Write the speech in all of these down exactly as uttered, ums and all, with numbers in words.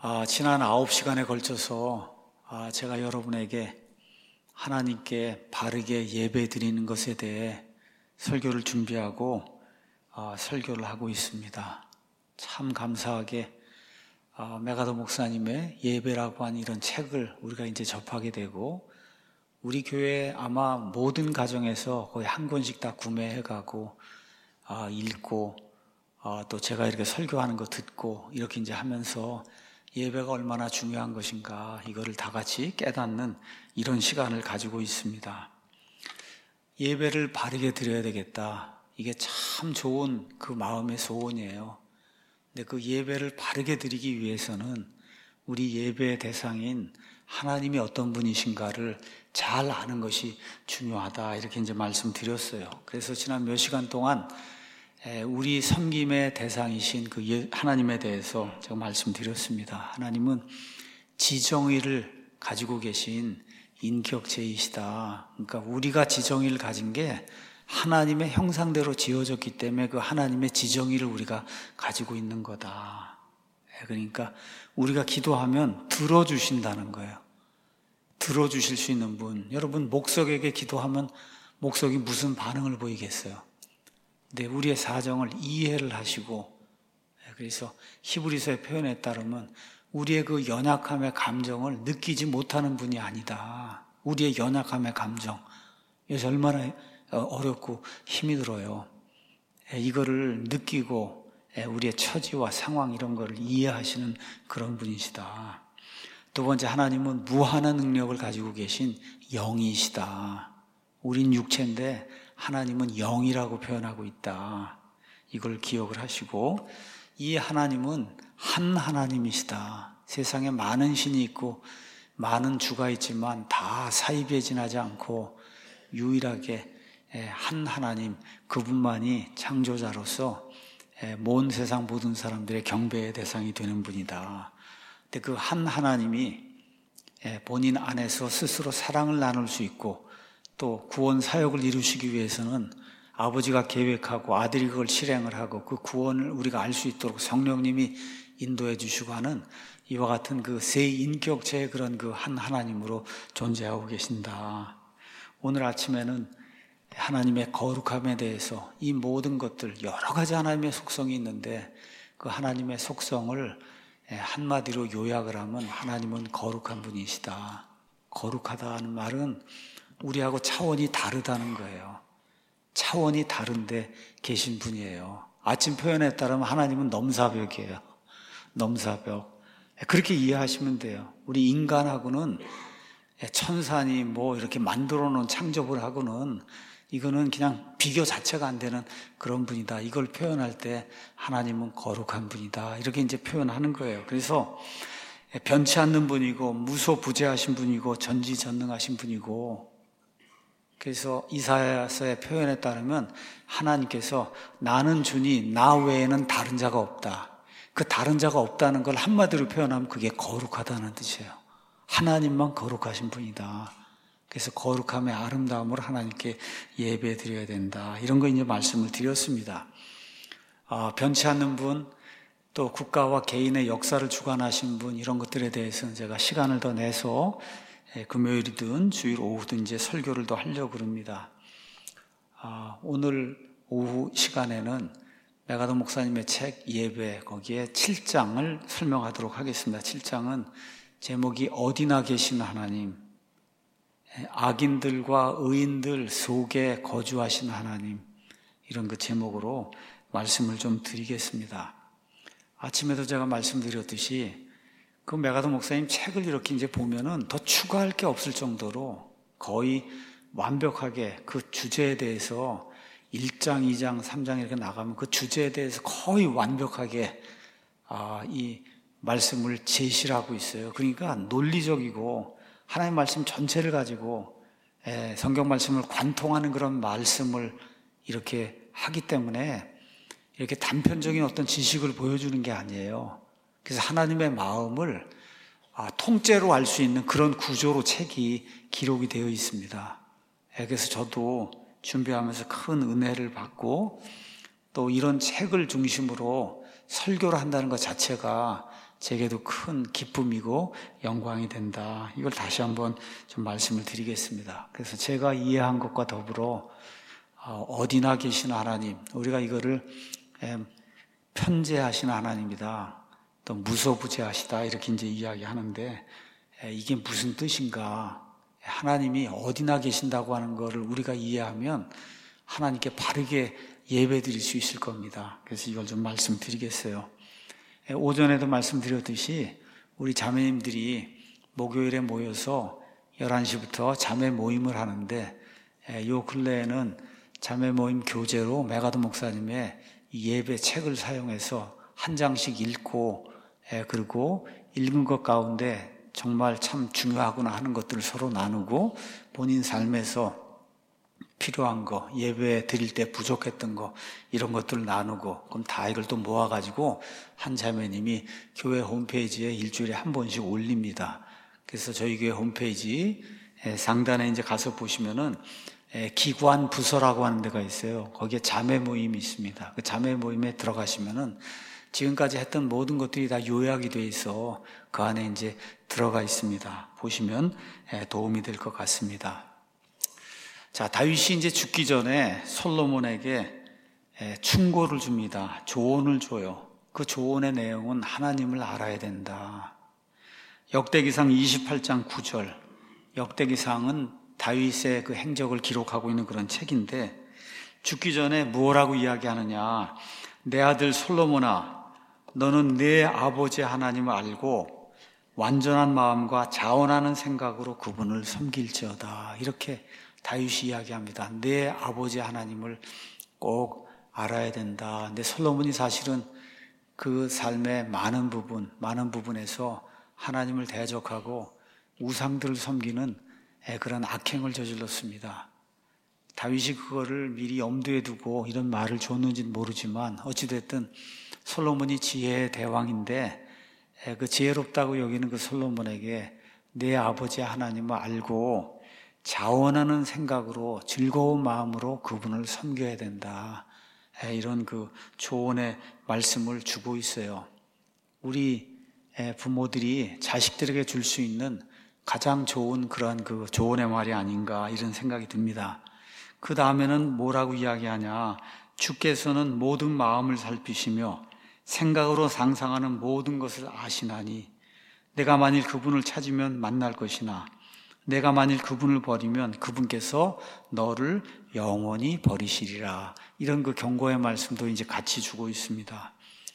아, 지난 아홉 시간에 걸쳐서 아, 제가 여러분에게 하나님께 바르게 예배 드리는 것에 대해 설교를 준비하고 아, 설교를 하고 있습니다. 참 감사하게 아, 메가더 목사님의 예배라고 하는 이런 책을 우리가 이제 접하게 되고, 우리 교회 아마 모든 가정에서 거의 한 권씩 다 구매해가고 아, 읽고 아, 또 제가 이렇게 설교하는 거 듣고 이렇게 이제 하면서 예배가 얼마나 중요한 것인가, 이거를 다 같이 깨닫는 이런 시간을 가지고 있습니다. 예배를 바르게 드려야 되겠다. 이게 참 좋은 그 마음의 소원이에요. 근데 그 예배를 바르게 드리기 위해서는 우리 예배의 대상인 하나님이 어떤 분이신가를 잘 아는 것이 중요하다. 이렇게 이제 말씀드렸어요. 그래서 지난 몇 시간 동안 우리 섬김의 대상이신 그 하나님에 대해서 제가 말씀드렸습니다. 하나님은 지정의를 가지고 계신 인격체이시다. 그러니까 우리가 지정의를 가진 게 하나님의 형상대로 지어졌기 때문에 그 하나님의 지정의를 우리가 가지고 있는 거다. 그러니까 우리가 기도하면 들어주신다는 거예요. 들어주실 수 있는 분. 여러분, 목석에게 기도하면 목석이 무슨 반응을 보이겠어요? 네, 우리의 사정을 이해를 하시고, 그래서 히브리서의 표현에 따르면 우리의 그 연약함의 감정을 느끼지 못하는 분이 아니다. 우리의 연약함의 감정, 이것이 얼마나 어렵고 힘이 들어요. 이거를 느끼고 우리의 처지와 상황 이런 거를 이해하시는 그런 분이시다. 두 번째, 하나님은 무한한 능력을 가지고 계신 영이시다. 우린 육체인데 하나님은 영이라고 표현하고 있다. 이걸 기억을 하시고, 이 하나님은 한 하나님이시다. 세상에 많은 신이 있고 많은 주가 있지만 다 사이배진하지 않고 유일하게 한 하나님, 그분만이 창조자로서 온 세상 모든 사람들의 경배의 대상이 되는 분이다. 근데 그 한 하나님이 본인 안에서 스스로 사랑을 나눌 수 있고, 또 구원 사역을 이루시기 위해서는 아버지가 계획하고 아들이 그걸 실행을 하고 그 구원을 우리가 알 수 있도록 성령님이 인도해 주시고 하는 이와 같은 그 세 인격체의 그런 그 한 하나님으로 존재하고 계신다. 오늘 아침에는 하나님의 거룩함에 대해서, 이 모든 것들 여러 가지 하나님의 속성이 있는데 그 하나님의 속성을 한마디로 요약을 하면 하나님은 거룩한 분이시다. 거룩하다는 말은 우리하고 차원이 다르다는 거예요. 차원이 다른데 계신 분이에요. 아침 표현에 따르면 하나님은 넘사벽이에요. 넘사벽. 그렇게 이해하시면 돼요. 우리 인간하고는, 천사니 뭐 이렇게 만들어 놓은 창조를 하고는 이거는 그냥 비교 자체가 안 되는 그런 분이다. 이걸 표현할 때 하나님은 거룩한 분이다. 이렇게 이제 표현하는 거예요. 그래서 변치 않는 분이고 무소부재하신 분이고 전지전능하신 분이고, 그래서 이사야서의 표현에 따르면 하나님께서 나는 주니 나 외에는 다른 자가 없다. 그 다른 자가 없다는 걸 한마디로 표현하면 그게 거룩하다는 뜻이에요. 하나님만 거룩하신 분이다. 그래서 거룩함의 아름다움으로 하나님께 예배 드려야 된다. 이런 거 이제 말씀을 드렸습니다. 아, 변치 않는 분, 또 국가와 개인의 역사를 주관하신 분, 이런 것들에 대해서는 제가 시간을 더 내서 금요일이든 주일 오후든 이제 설교를 더 하려고 합니다. 아, 오늘 오후 시간에는 메가더 목사님의 책 예배, 거기에 칠 장을 설명하도록 하겠습니다. 칠 장은 제목이 어디나 계신 하나님, 악인들과 의인들 속에 거주하신 하나님, 이런 그 제목으로 말씀을 좀 드리겠습니다. 아침에도 제가 말씀드렸듯이 그 메가더 목사님 책을 이렇게 이제 보면은 더 추가할 게 없을 정도로 거의 완벽하게 그 주제에 대해서 일 장, 이 장, 삼 장 이렇게 나가면 그 주제에 대해서 거의 완벽하게 아, 이 말씀을 제시를 하고 있어요. 그러니까 논리적이고 하나님 말씀 전체를 가지고 예, 성경 말씀을 관통하는 그런 말씀을 이렇게 하기 때문에 이렇게 단편적인 어떤 지식을 보여주는 게 아니에요. 그래서 하나님의 마음을 아, 통째로 알 수 있는 그런 구조로 책이 기록이 되어 있습니다. 그래서 저도 준비하면서 큰 은혜를 받고, 또 이런 책을 중심으로 설교를 한다는 것 자체가 제게도 큰 기쁨이고 영광이 된다. 이걸 다시 한번 좀 말씀을 드리겠습니다. 그래서 제가 이해한 것과 더불어 어디나 계신 하나님, 우리가 이거를 편재하신 하나님이다, 또 무소부재하시다, 이렇게 이제 이야기하는데 이게 무슨 뜻인가? 하나님이 어디나 계신다고 하는 것을 우리가 이해하면 하나님께 바르게 예배 드릴 수 있을 겁니다. 그래서 이걸 좀 말씀드리겠어요. 오전에도 말씀드렸듯이 우리 자매님들이 목요일에 모여서 열한 시부터 자매 모임을 하는데, 요 근래에는 자매 모임 교재로 메가드 목사님의 예배 책을 사용해서 한 장씩 읽고, 그리고 읽은 것 가운데 정말 참 중요하구나 하는 것들을 서로 나누고, 본인 삶에서 필요한 거, 예배 드릴 때 부족했던 거, 이런 것들을 나누고, 그럼 다 이걸 또 모아가지고 한 자매님이 교회 홈페이지에 일주일에 한 번씩 올립니다. 그래서 저희 교회 홈페이지 상단에 이제 가서 보시면은 기관 부서라고 하는 데가 있어요. 거기에 자매 모임이 있습니다. 그 자매 모임에 들어가시면은 지금까지 했던 모든 것들이 다 요약이 돼 있어 그 안에 이제 들어가 있습니다. 보시면 도움이 될 것 같습니다. 자, 다윗이 이제 죽기 전에 솔로몬에게 충고를 줍니다. 조언을 줘요. 그 조언의 내용은 하나님을 알아야 된다. 역대기상 이십팔 장 구 절. 역대기상은 다윗의 그 행적을 기록하고 있는 그런 책인데, 죽기 전에 무엇라고 이야기하느냐? 내 아들 솔로몬아, 너는 내 아버지 하나님을 알고 완전한 마음과 자원하는 생각으로 그분을 섬길지어다. 이렇게 다윗이 이야기합니다. 내 아버지 하나님을 꼭 알아야 된다. 근데 솔로몬이 사실은 그 삶의 많은 부분, 많은 부분에서 하나님을 대적하고 우상들을 섬기는 그런 악행을 저질렀습니다. 다윗이 그거를 미리 염두에 두고 이런 말을 줬는지는 모르지만 어찌됐든 솔로몬이 지혜의 대왕인데 그 지혜롭다고 여기는 그 솔로몬에게 내 아버지 하나님을 알고 자원하는 생각으로 즐거운 마음으로 그분을 섬겨야 된다. 이런 그 조언의 말씀을 주고 있어요. 우리 부모들이 자식들에게 줄 수 있는 가장 좋은 그런 그 조언의 말이 아닌가, 이런 생각이 듭니다. 그 다음에는 뭐라고 이야기하냐? 주께서는 모든 마음을 살피시며 생각으로 상상하는 모든 것을 아시나니 내가 만일 그분을 찾으면 만날 것이나 내가 만일 그분을 버리면 그분께서 너를 영원히 버리시리라. 이런 그 경고의 말씀도 이제 같이 주고 있습니다.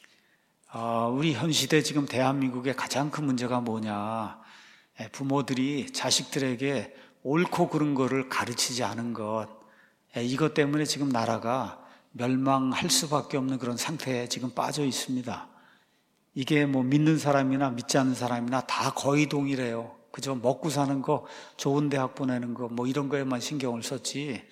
아, 우리 현 시대 지금 대한민국의 가장 큰 문제가 뭐냐? 부모들이 자식들에게 옳고 그른 거를 가르치지 않은 것, 이것 때문에 지금 나라가 멸망할 수밖에 없는 그런 상태에 지금 빠져 있습니다. 이게 뭐 믿는 사람이나 믿지 않는 사람이나 다 거의 동일해요. 그저 먹고 사는 거, 좋은 대학 보내는 거, 뭐 이런 거에만 신경을 썼지,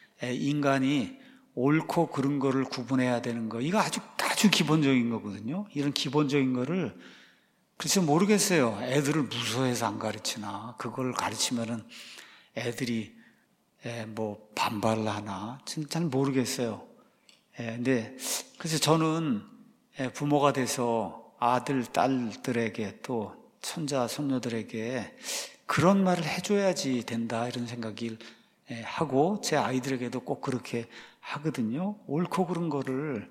인간이 옳고 그른 거를 구분해야 되는 거, 이거 아주 아주 기본적인 거거든요. 이런 기본적인 거를 글쎄 모르겠어요. 애들을 무서워해서 안 가르치나, 그걸 가르치면은 애들이 뭐 반발을 하나, 잘 모르겠어요. 근데 그래서 저는 부모가 돼서 아들, 딸들에게 또 손자, 손녀들에게 그런 말을 해줘야지 된다, 이런 생각을 하고 제 아이들에게도 꼭 그렇게 하거든요. 옳고 그른 거를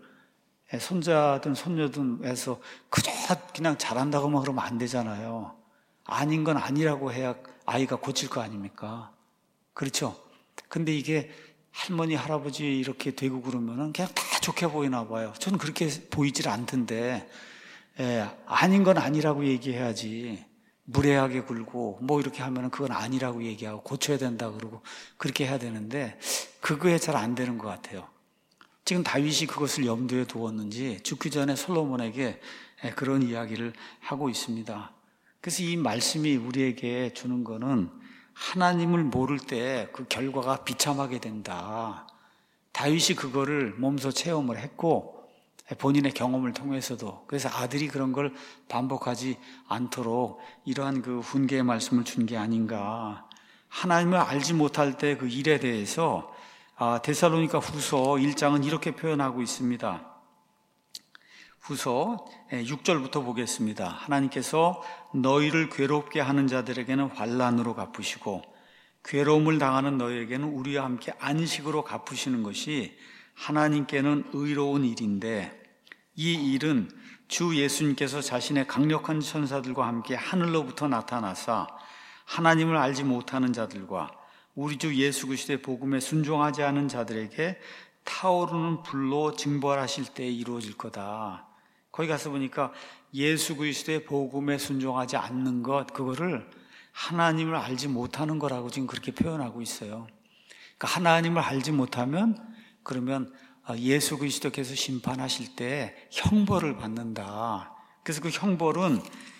손자든 손녀든 해서 그저 그냥 잘한다고만 그러면 안 되잖아요. 아닌 건 아니라고 해야 아이가 고칠 거 아닙니까? 그렇죠? 근데 이게 할머니, 할아버지 이렇게 되고 그러면은 그냥 다 좋게 보이나 봐요. 저는 그렇게 보이질 않던데, 예, 아닌 건 아니라고 얘기해야지. 무례하게 굴고 뭐 이렇게 하면은 그건 아니라고 얘기하고 고쳐야 된다 그러고 그렇게 해야 되는데, 그거에 잘 안 되는 것 같아요. 지금 다윗이 그것을 염두에 두었는지 죽기 전에 솔로몬에게 그런 이야기를 하고 있습니다. 그래서 이 말씀이 우리에게 주는 거는 하나님을 모를 때 그 결과가 비참하게 된다. 다윗이 그거를 몸소 체험을 했고 본인의 경험을 통해서도, 그래서 아들이 그런 걸 반복하지 않도록 이러한 그 훈계의 말씀을 준 게 아닌가. 하나님을 알지 못할 때 그 일에 대해서 아, 데살로니가 후서 일 장은 이렇게 표현하고 있습니다. 후서 육 절부터 보겠습니다. 하나님께서 너희를 괴롭게 하는 자들에게는 환난으로 갚으시고 괴로움을 당하는 너희에게는 우리와 함께 안식으로 갚으시는 것이 하나님께는 의로운 일인데, 이 일은 주 예수님께서 자신의 강력한 천사들과 함께 하늘로부터 나타나사 하나님을 알지 못하는 자들과 우리 주 예수 그리스도의 복음에 순종하지 않은 자들에게 타오르는 불로 징벌하실 때에 이루어질 거다. 거기 가서 보니까 예수 그리스도의 복음에 순종하지 않는 것, 그거를 하나님을 알지 못하는 거라고 지금 그렇게 표현하고 있어요. 그러니까 하나님을 알지 못하면 그러면 예수 그리스도께서 심판하실 때 형벌을 받는다. 그래서 그 형벌은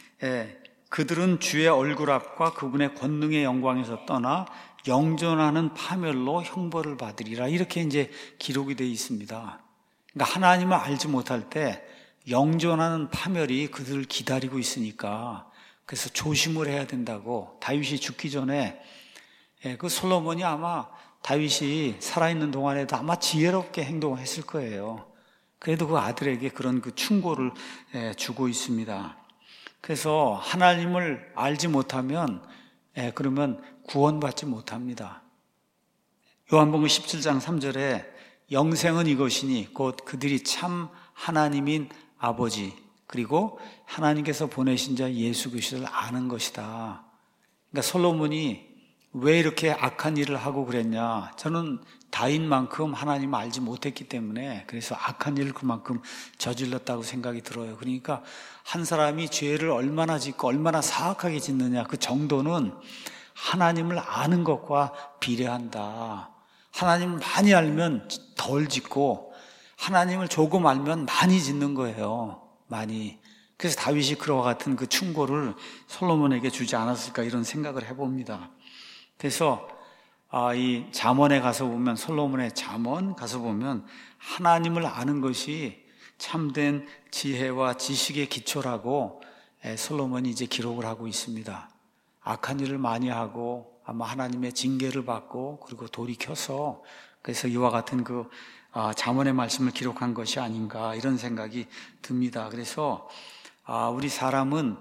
그들은 주의 얼굴 앞과 그분의 권능의 영광에서 떠나 영존하는 파멸로 형벌을 받으리라, 이렇게 이제 기록이 되어 있습니다. 그러니까 하나님을 알지 못할 때 영존하는 파멸이 그들을 기다리고 있으니까, 그래서 조심을 해야 된다고. 다윗이 죽기 전에 그 솔로몬이 아마 다윗이 살아있는 동안에도 아마 지혜롭게 행동했을 거예요. 그래도 그 아들에게 그런 그 충고를 주고 있습니다. 그래서 하나님을 알지 못하면 그러면 구원받지 못합니다. 요한복음 십칠 장 삼 절에 영생은 이것이니 곧 그들이 참 하나님인 아버지 그리고 하나님께서 보내신 자 예수 그리스도를 아는 것이다. 그러니까 솔로몬이 왜 이렇게 악한 일을 하고 그랬냐? 저는 다윗만큼 하나님을 알지 못했기 때문에 그래서 악한 일을 그만큼 저질렀다고 생각이 들어요. 그러니까 한 사람이 죄를 얼마나 짓고 얼마나 사악하게 짓느냐, 그 정도는 하나님을 아는 것과 비례한다. 하나님을 많이 알면 덜 짓고 하나님을 조금 알면 많이 짓는 거예요. 많이. 그래서 다윗이 그와 같은 그 충고를 솔로몬에게 주지 않았을까, 이런 생각을 해봅니다. 그래서 아, 이 잠언에 가서 보면, 솔로몬의 잠언 가서 보면 하나님을 아는 것이 참된 지혜와 지식의 기초라고 솔로몬이 이제 기록을 하고 있습니다. 악한 일을 많이 하고 아마 하나님의 징계를 받고 그리고 돌이켜서 그래서 이와 같은 그 잠언의 말씀을 기록한 것이 아닌가, 이런 생각이 듭니다. 그래서 우리 사람은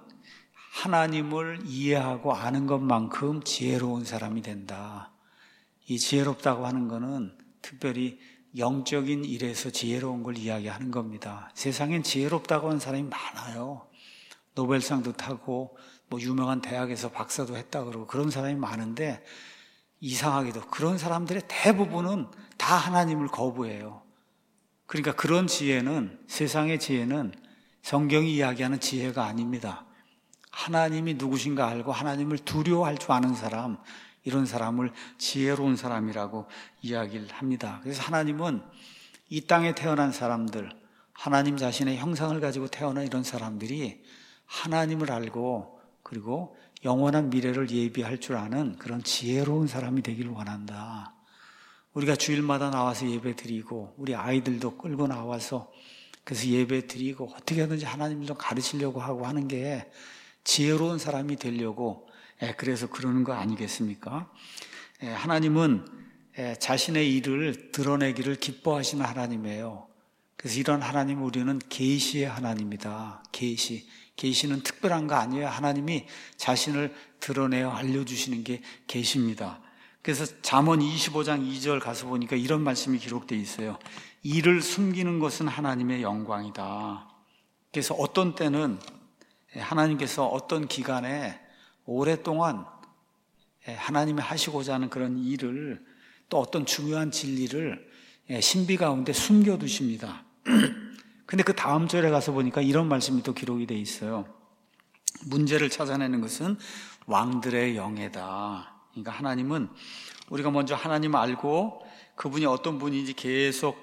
하나님을 이해하고 아는 것만큼 지혜로운 사람이 된다. 이 지혜롭다고 하는 것은 특별히 영적인 일에서 지혜로운 걸 이야기하는 겁니다. 세상엔 지혜롭다고 하는 사람이 많아요. 노벨상도 타고 뭐 유명한 대학에서 박사도 했다 그러고 그런 사람이 많은데, 이상하게도 그런 사람들의 대부분은 다 하나님을 거부해요. 그러니까 그런 지혜는, 세상의 지혜는 성경이 이야기하는 지혜가 아닙니다. 하나님이 누구신가 알고 하나님을 두려워할 줄 아는 사람, 이런 사람을 지혜로운 사람이라고 이야기를 합니다. 그래서 하나님은 이 땅에 태어난 사람들, 하나님 자신의 형상을 가지고 태어난 이런 사람들이 하나님을 알고 그리고 영원한 미래를 예비할 줄 아는 그런 지혜로운 사람이 되기를 원한다. 우리가 주일마다 나와서 예배 드리고 우리 아이들도 끌고 나와서 그래서 예배 드리고 어떻게 하든지 하나님을 좀 가르치려고 하고 하는 게 지혜로운 사람이 되려고, 그래서 그러는 거 아니겠습니까? 하나님은 자신의 일을 드러내기를 기뻐하시는 하나님이에요. 그래서 이런 하나님을 우리는 계시의 하나님이다. 계시. 계시는 특별한 거 아니에요. 하나님이 자신을 드러내어 알려주시는 게 계시입니다. 그래서 잠언 이십오 장 이 절 가서 보니까 이런 말씀이 기록되어 있어요. 이를 숨기는 것은 하나님의 영광이다. 그래서 어떤 때는 하나님께서 어떤 기간에 오랫동안 하나님이 하시고자 하는 그런 일을, 또 어떤 중요한 진리를 신비 가운데 숨겨두십니다. 근데 그 다음 절에 가서 보니까 이런 말씀이 또 기록이 되어 있어요. 문제를 찾아내는 것은 왕들의 영예다. 그러니까 하나님은 우리가 먼저 하나님을 알고 그분이 어떤 분인지 계속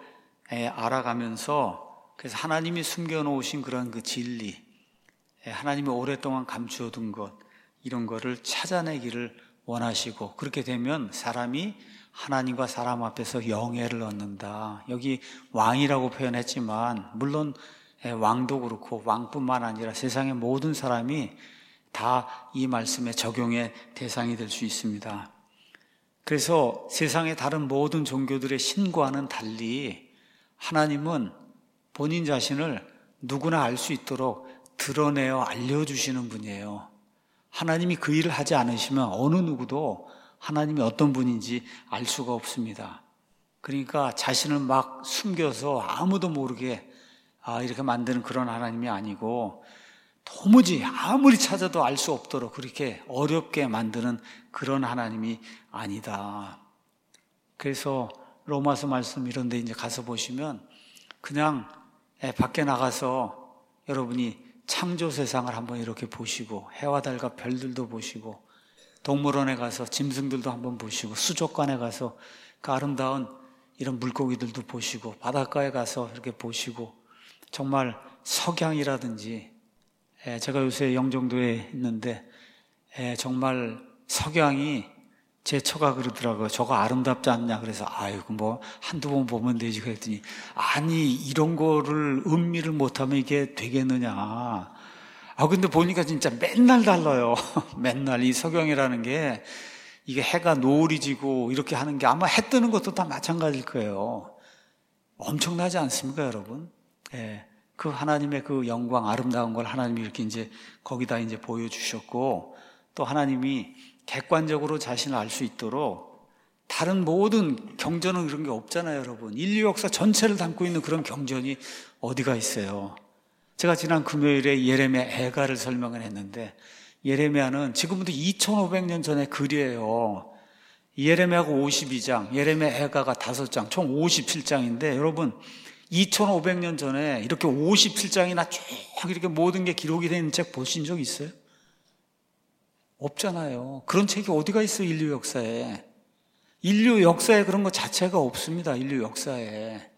알아가면서, 그래서 하나님이 숨겨놓으신 그런 그 진리, 하나님이 오랫동안 감추어둔 것, 이런 거를 찾아내기를 원하시고, 그렇게 되면 사람이 하나님과 사람 앞에서 영예를 얻는다. 여기 왕이라고 표현했지만 물론 왕도 그렇고 왕뿐만 아니라 세상의 모든 사람이 다 이 말씀의 적용의 대상이 될 수 있습니다. 그래서 세상의 다른 모든 종교들의 신과는 달리 하나님은 본인 자신을 누구나 알 수 있도록 드러내어 알려주시는 분이에요. 하나님이 그 일을 하지 않으시면 어느 누구도 하나님이 어떤 분인지 알 수가 없습니다. 그러니까 자신을 막 숨겨서 아무도 모르게 아, 이렇게 만드는 그런 하나님이 아니고 도무지 아무리 찾아도 알 수 없도록 그렇게 어렵게 만드는 그런 하나님이 아니다. 그래서 로마서 말씀 이런 데 이제 가서 보시면 그냥 밖에 나가서 여러분이 창조 세상을 한번 이렇게 보시고 해와 달과 별들도 보시고 동물원에 가서 짐승들도 한번 보시고 수족관에 가서 그 아름다운 이런 물고기들도 보시고 바닷가에 가서 이렇게 보시고 정말 석양이라든지 제가 요새 영종도에 있는데 정말 석양이 제 처가 그러더라고요. 저거 아름답지 않냐 그래서 아이고 뭐 한두 번 보면 되지 그랬더니 아니 이런 거를 음미를 못하면 이게 되겠느냐. 아 근데 보니까 진짜 맨날 달라요. 맨날 이 석양이라는 게 이게 해가 노을이 지고 이렇게 하는 게 아마 해 뜨는 것도 다 마찬가지일 거예요. 엄청나지 않습니까 여러분? 예. 그 하나님의 그 영광 아름다운 걸 하나님이 이렇게 이제 거기다 이제 보여주셨고 또 하나님이 객관적으로 자신을 알 수 있도록 다른 모든 경전은 그런 게 없잖아요 여러분. 인류 역사 전체를 담고 있는 그런 경전이 어디가 있어요. 제가 지난 금요일에 예레미야 애가를 설명을 했는데 예레미야는 지금부터 이천오백 년 전의 글이에요. 예레미야가 오십이 장, 예레미야 애가가 다섯 장, 총 오십칠 장인데 여러분 이천오백 년 전에 이렇게 오십칠 장이나 쭉 이렇게 모든 게 기록이 되는 책 보신 적 있어요? 없잖아요. 그런 책이 어디가 있어요, 인류 역사에. 인류 역사에 그런 것 자체가 없습니다, 인류 역사에.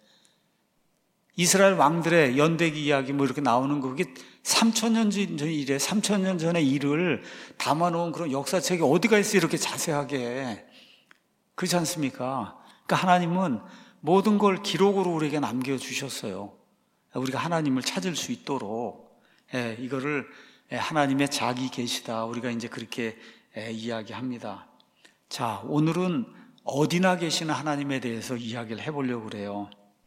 이스라엘 왕들의 연대기 이야기 뭐 이렇게 나오는 거, 그게 삼천 년 전 일에, 삼천 년 전의 일을 담아놓은 그런 역사책이 어디가 있어요, 이렇게 자세하게. 그렇지 않습니까? 그러니까 하나님은 모든 걸 기록으로 우리에게 남겨주셨어요. 우리가 하나님을 찾을 수 있도록. 예, 이거를 하나님의 자기 계시다. 우리가 이제 그렇게 이야기합니다. 자, 오늘은 어디나 계시는 하나님에 대해서 이야기를 해보려고 그래요.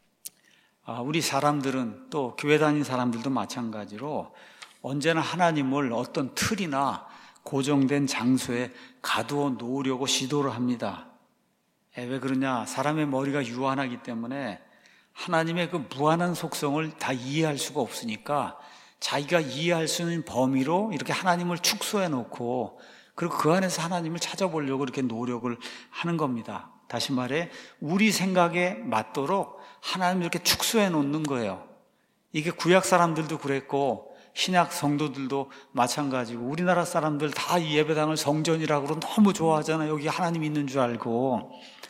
아, 우리 사람들은 또 교회 다니는 사람들도 마찬가지로 언제나 하나님을 어떤 틀이나 고정된 장소에 가두어 놓으려고 시도를 합니다. 왜 그러냐? 사람의 머리가 유한하기 때문에 하나님의 그 무한한 속성을 다 이해할 수가 없으니까 자기가 이해할 수 있는 범위로 이렇게 하나님을 축소해 놓고 그리고 그 안에서 하나님을 찾아보려고 이렇게 노력을 하는 겁니다. 다시 말해 우리 생각에 맞도록 하나님을 이렇게 축소해 놓는 거예요. 이게 구약 사람들도 그랬고 신약 성도들도 마찬가지고 우리나라 사람들 다 이 예배당을 성전이라고 너무 좋아하잖아요. 여기 하나님 있는 줄 알고.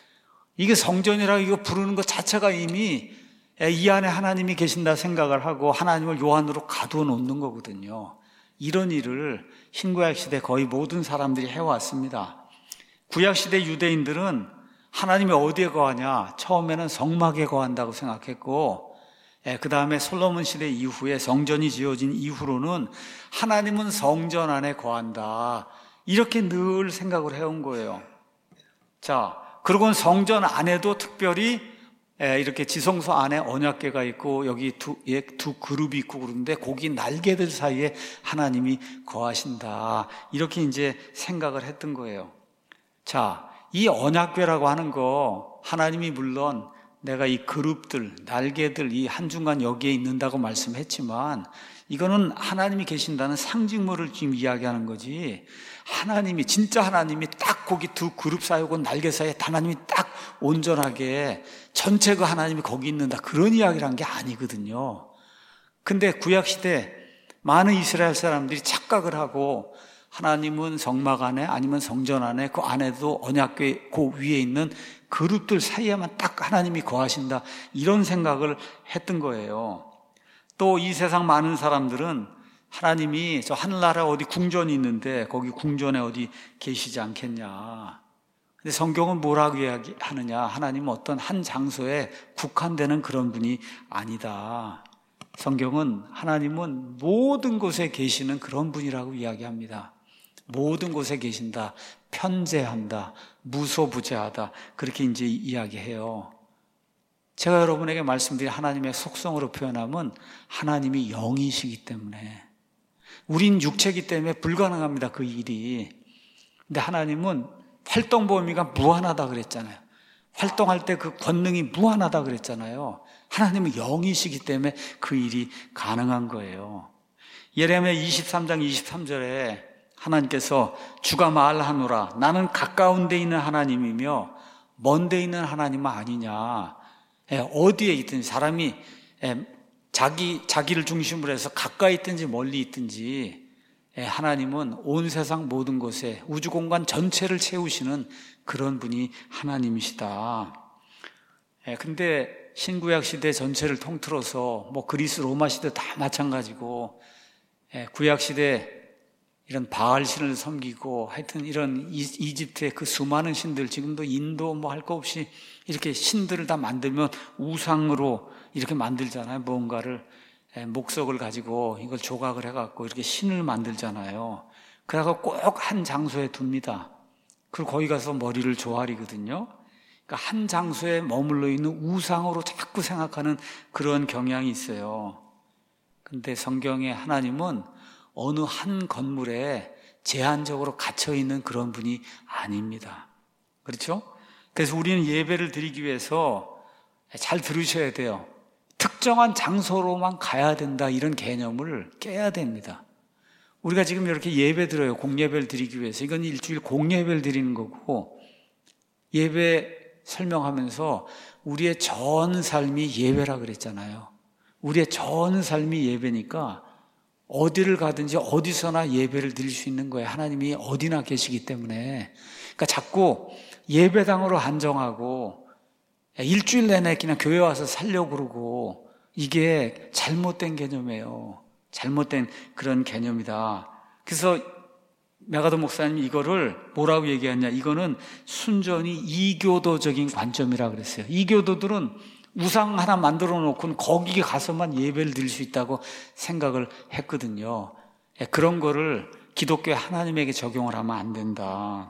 이게 성전이라고 이거 부르는 것 자체가 이미 이 안에 하나님이 계신다 생각을 하고 하나님을 요 안으로 가두어 놓는 거거든요. 이런 일을 신구약 시대 거의 모든 사람들이 해왔습니다. 구약시대 유대인들은 하나님이 어디에 거하냐? 처음에는 성막에 거한다고 생각했고 그 다음에 솔로몬 시대 이후에 성전이 지어진 이후로는 하나님은 성전 안에 거한다. 이렇게 늘 생각을 해온 거예요. 자, 그리고는 성전 안에도 특별히 이렇게 지성소 안에 언약궤가 있고 여기 두, 예, 두 그룹이 있고 그런데 거기 날개들 사이에 하나님이 거하신다. 이렇게 이제 생각을 했던 거예요. 자, 이 언약궤라고 하는 거 하나님이 물론 내가 이 그룹들, 날개들 이 한중간 여기에 있는다고 말씀했지만 이거는 하나님이 계신다는 상징물을 지금 이야기하는 거지 하나님이 진짜 하나님이 딱 거기 두 그룹 사이고 날개 사이에 하나님이 딱 온전하게 전체 그 하나님이 거기 있는다 그런 이야기를 한 게 아니거든요. 근데 구약시대 많은 이스라엘 사람들이 착각을 하고 하나님은 성막 안에 아니면 성전 안에 그 안에도 언약궤 그 위에 있는 그룹들 사이에만 딱 하나님이 거하신다 이런 생각을 했던 거예요. 또 이 세상 많은 사람들은 하나님이 저 하늘나라에 어디 궁전이 있는데 거기 궁전에 어디 계시지 않겠냐. 근데 성경은 뭐라고 이야기하느냐. 하나님은 어떤 한 장소에 국한되는 그런 분이 아니다. 성경은 하나님은 모든 곳에 계시는 그런 분이라고 이야기합니다. 모든 곳에 계신다. 편재한다. 무소부재하다. 그렇게 이제 이야기해요. 제가 여러분에게 말씀드린 하나님의 속성으로 표현하면 하나님이 영이시기 때문에, 우린 육체이기 때문에 불가능합니다, 그 일이. 근데 하나님은 활동 범위가 무한하다 그랬잖아요. 활동할 때 그 권능이 무한하다 그랬잖아요. 하나님은 영이시기 때문에 그 일이 가능한 거예요. 예레미야 이십삼 장 이십삼 절에 하나님께서 주가 말하노라, 나는 가까운 데 있는 하나님이며 먼 데 있는 하나님은 아니냐. 어디에 있든지 사람이 자기, 자기를 중심으로 해서 가까이 있든지 멀리 있든지 하나님은 온 세상 모든 곳에 우주공간 전체를 채우시는 그런 분이 하나님이시다. 근데 신구약 시대 전체를 통틀어서 뭐 그리스 로마 시대 다 마찬가지고, 구약 시대 이런 바알 신을 섬기고 하여튼 이런 이집트의 그 수많은 신들, 지금도 인도 뭐 할 거 없이 이렇게 신들을 다 만들면 우상으로 이렇게 만들잖아요. 뭔가를 목석을 가지고 이걸 조각을 해갖고 이렇게 신을 만들잖아요. 그래서 꼭 한 장소에 둡니다. 그리고 거기 가서 머리를 조아리거든요. 그러니까 한 장소에 머물러 있는 우상으로 자꾸 생각하는 그런 경향이 있어요. 근데 성경에 하나님은 어느 한 건물에 제한적으로 갇혀 있는 그런 분이 아닙니다. 그렇죠? 그래서 우리는 예배를 드리기 위해서 잘 들으셔야 돼요. 특정한 장소로만 가야 된다, 이런 개념을 깨야 됩니다. 우리가 지금 이렇게 예배 드려요. 공예배를 드리기 위해서. 이건 일주일 공예배를 드리는 거고, 예배 설명하면서 우리의 전 삶이 예배라 그랬잖아요. 우리의 전 삶이 예배니까 어디를 가든지 어디서나 예배를 드릴 수 있는 거예요. 하나님이 어디나 계시기 때문에. 그러니까 자꾸 예배당으로 한정하고 일주일 내내 그냥 교회 와서 살려고 그러고, 이게 잘못된 개념이에요. 잘못된 그런 개념이다. 그래서 메가더 목사님이 이거를 뭐라고 얘기하냐, 이거는 순전히 이교도적인 관점이라 그랬어요. 이교도들은 우상 하나 만들어 놓고는 거기에 가서만 예배를 드릴 수 있다고 생각을 했거든요. 그런 거를 기독교 하나님에게 적용을 하면 안 된다.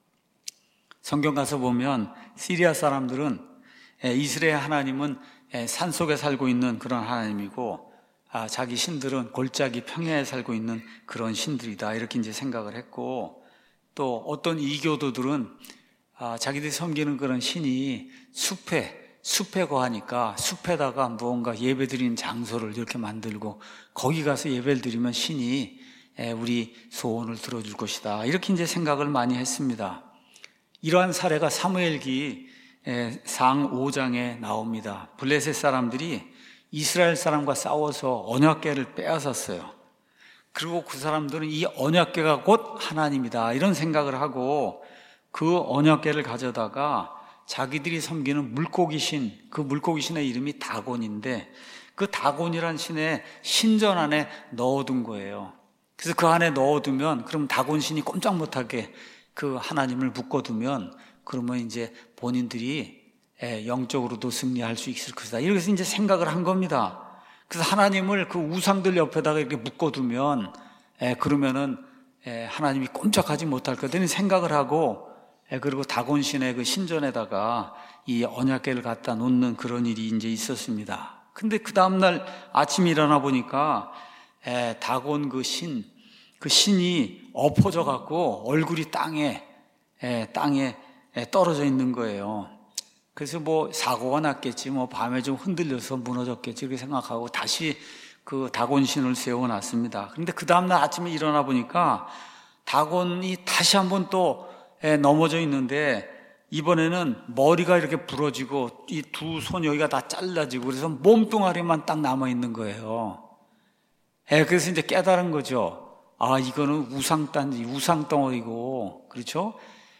성경 가서 보면 시리아 사람들은 이스라엘 하나님은 산속에 살고 있는 그런 하나님이고, 아, 자기 신들은 골짜기 평야에 살고 있는 그런 신들이다, 이렇게 이제 생각을 했고, 또 어떤 이교도들은 아, 자기들이 섬기는 그런 신이 숲에 숲에 거하니까 숲에다가 무언가 예배드리는 장소를 이렇게 만들고 거기 가서 예배를 드리면 신이 우리 소원을 들어줄 것이다, 이렇게 이제 생각을 많이 했습니다. 이러한 사례가 사무엘기 상 오 장에 나옵니다. 블레셋 사람들이 이스라엘 사람과 싸워서 언약궤를 빼앗았어요. 그리고 그 사람들은 이 언약궤가 곧 하나님이다, 이런 생각을 하고 그 언약궤를 가져다가 자기들이 섬기는 물고기 신, 그 물고기 신의 이름이 다곤인데 그 다곤이란 신의 신전 안에 넣어둔 거예요. 그래서 그 안에 넣어두면, 그럼 다곤 신이 꼼짝 못하게 그 하나님을 묶어두면, 그러면 이제 본인들이 영적으로도 승리할 수 있을 것이다, 이렇게 이제 생각을 한 겁니다. 그래서 하나님을 그 우상들 옆에다가 이렇게 묶어두면, 그러면은 하나님이 꼼짝하지 못할 거다, 이런 생각을 하고, 그리고 다곤신의 그 신전에다가 이 언약궤를 갖다 놓는 그런 일이 이제 있었습니다. 근데 그 다음날 아침에 일어나 보니까 다곤 그 신, 그 신이 엎어져 갖고 얼굴이 땅에, 땅에 떨어져 있는 거예요. 그래서 뭐 사고가 났겠지, 뭐 밤에 좀 흔들려서 무너졌겠지, 이렇게 생각하고 다시 그 다곤신을 세워놨습니다. 그런데 그 다음날 아침에 일어나 보니까 다곤이 다시 한번 또 넘어져 있는데, 이번에는 머리가 이렇게 부러지고 이 두 손 여기가 다 잘라지고 그래서 몸뚱아리만 딱 남아있는 거예요. 그래서 이제 깨달은 거죠. 아, 이거는 우상단지, 우상덩어리고, 그렇죠?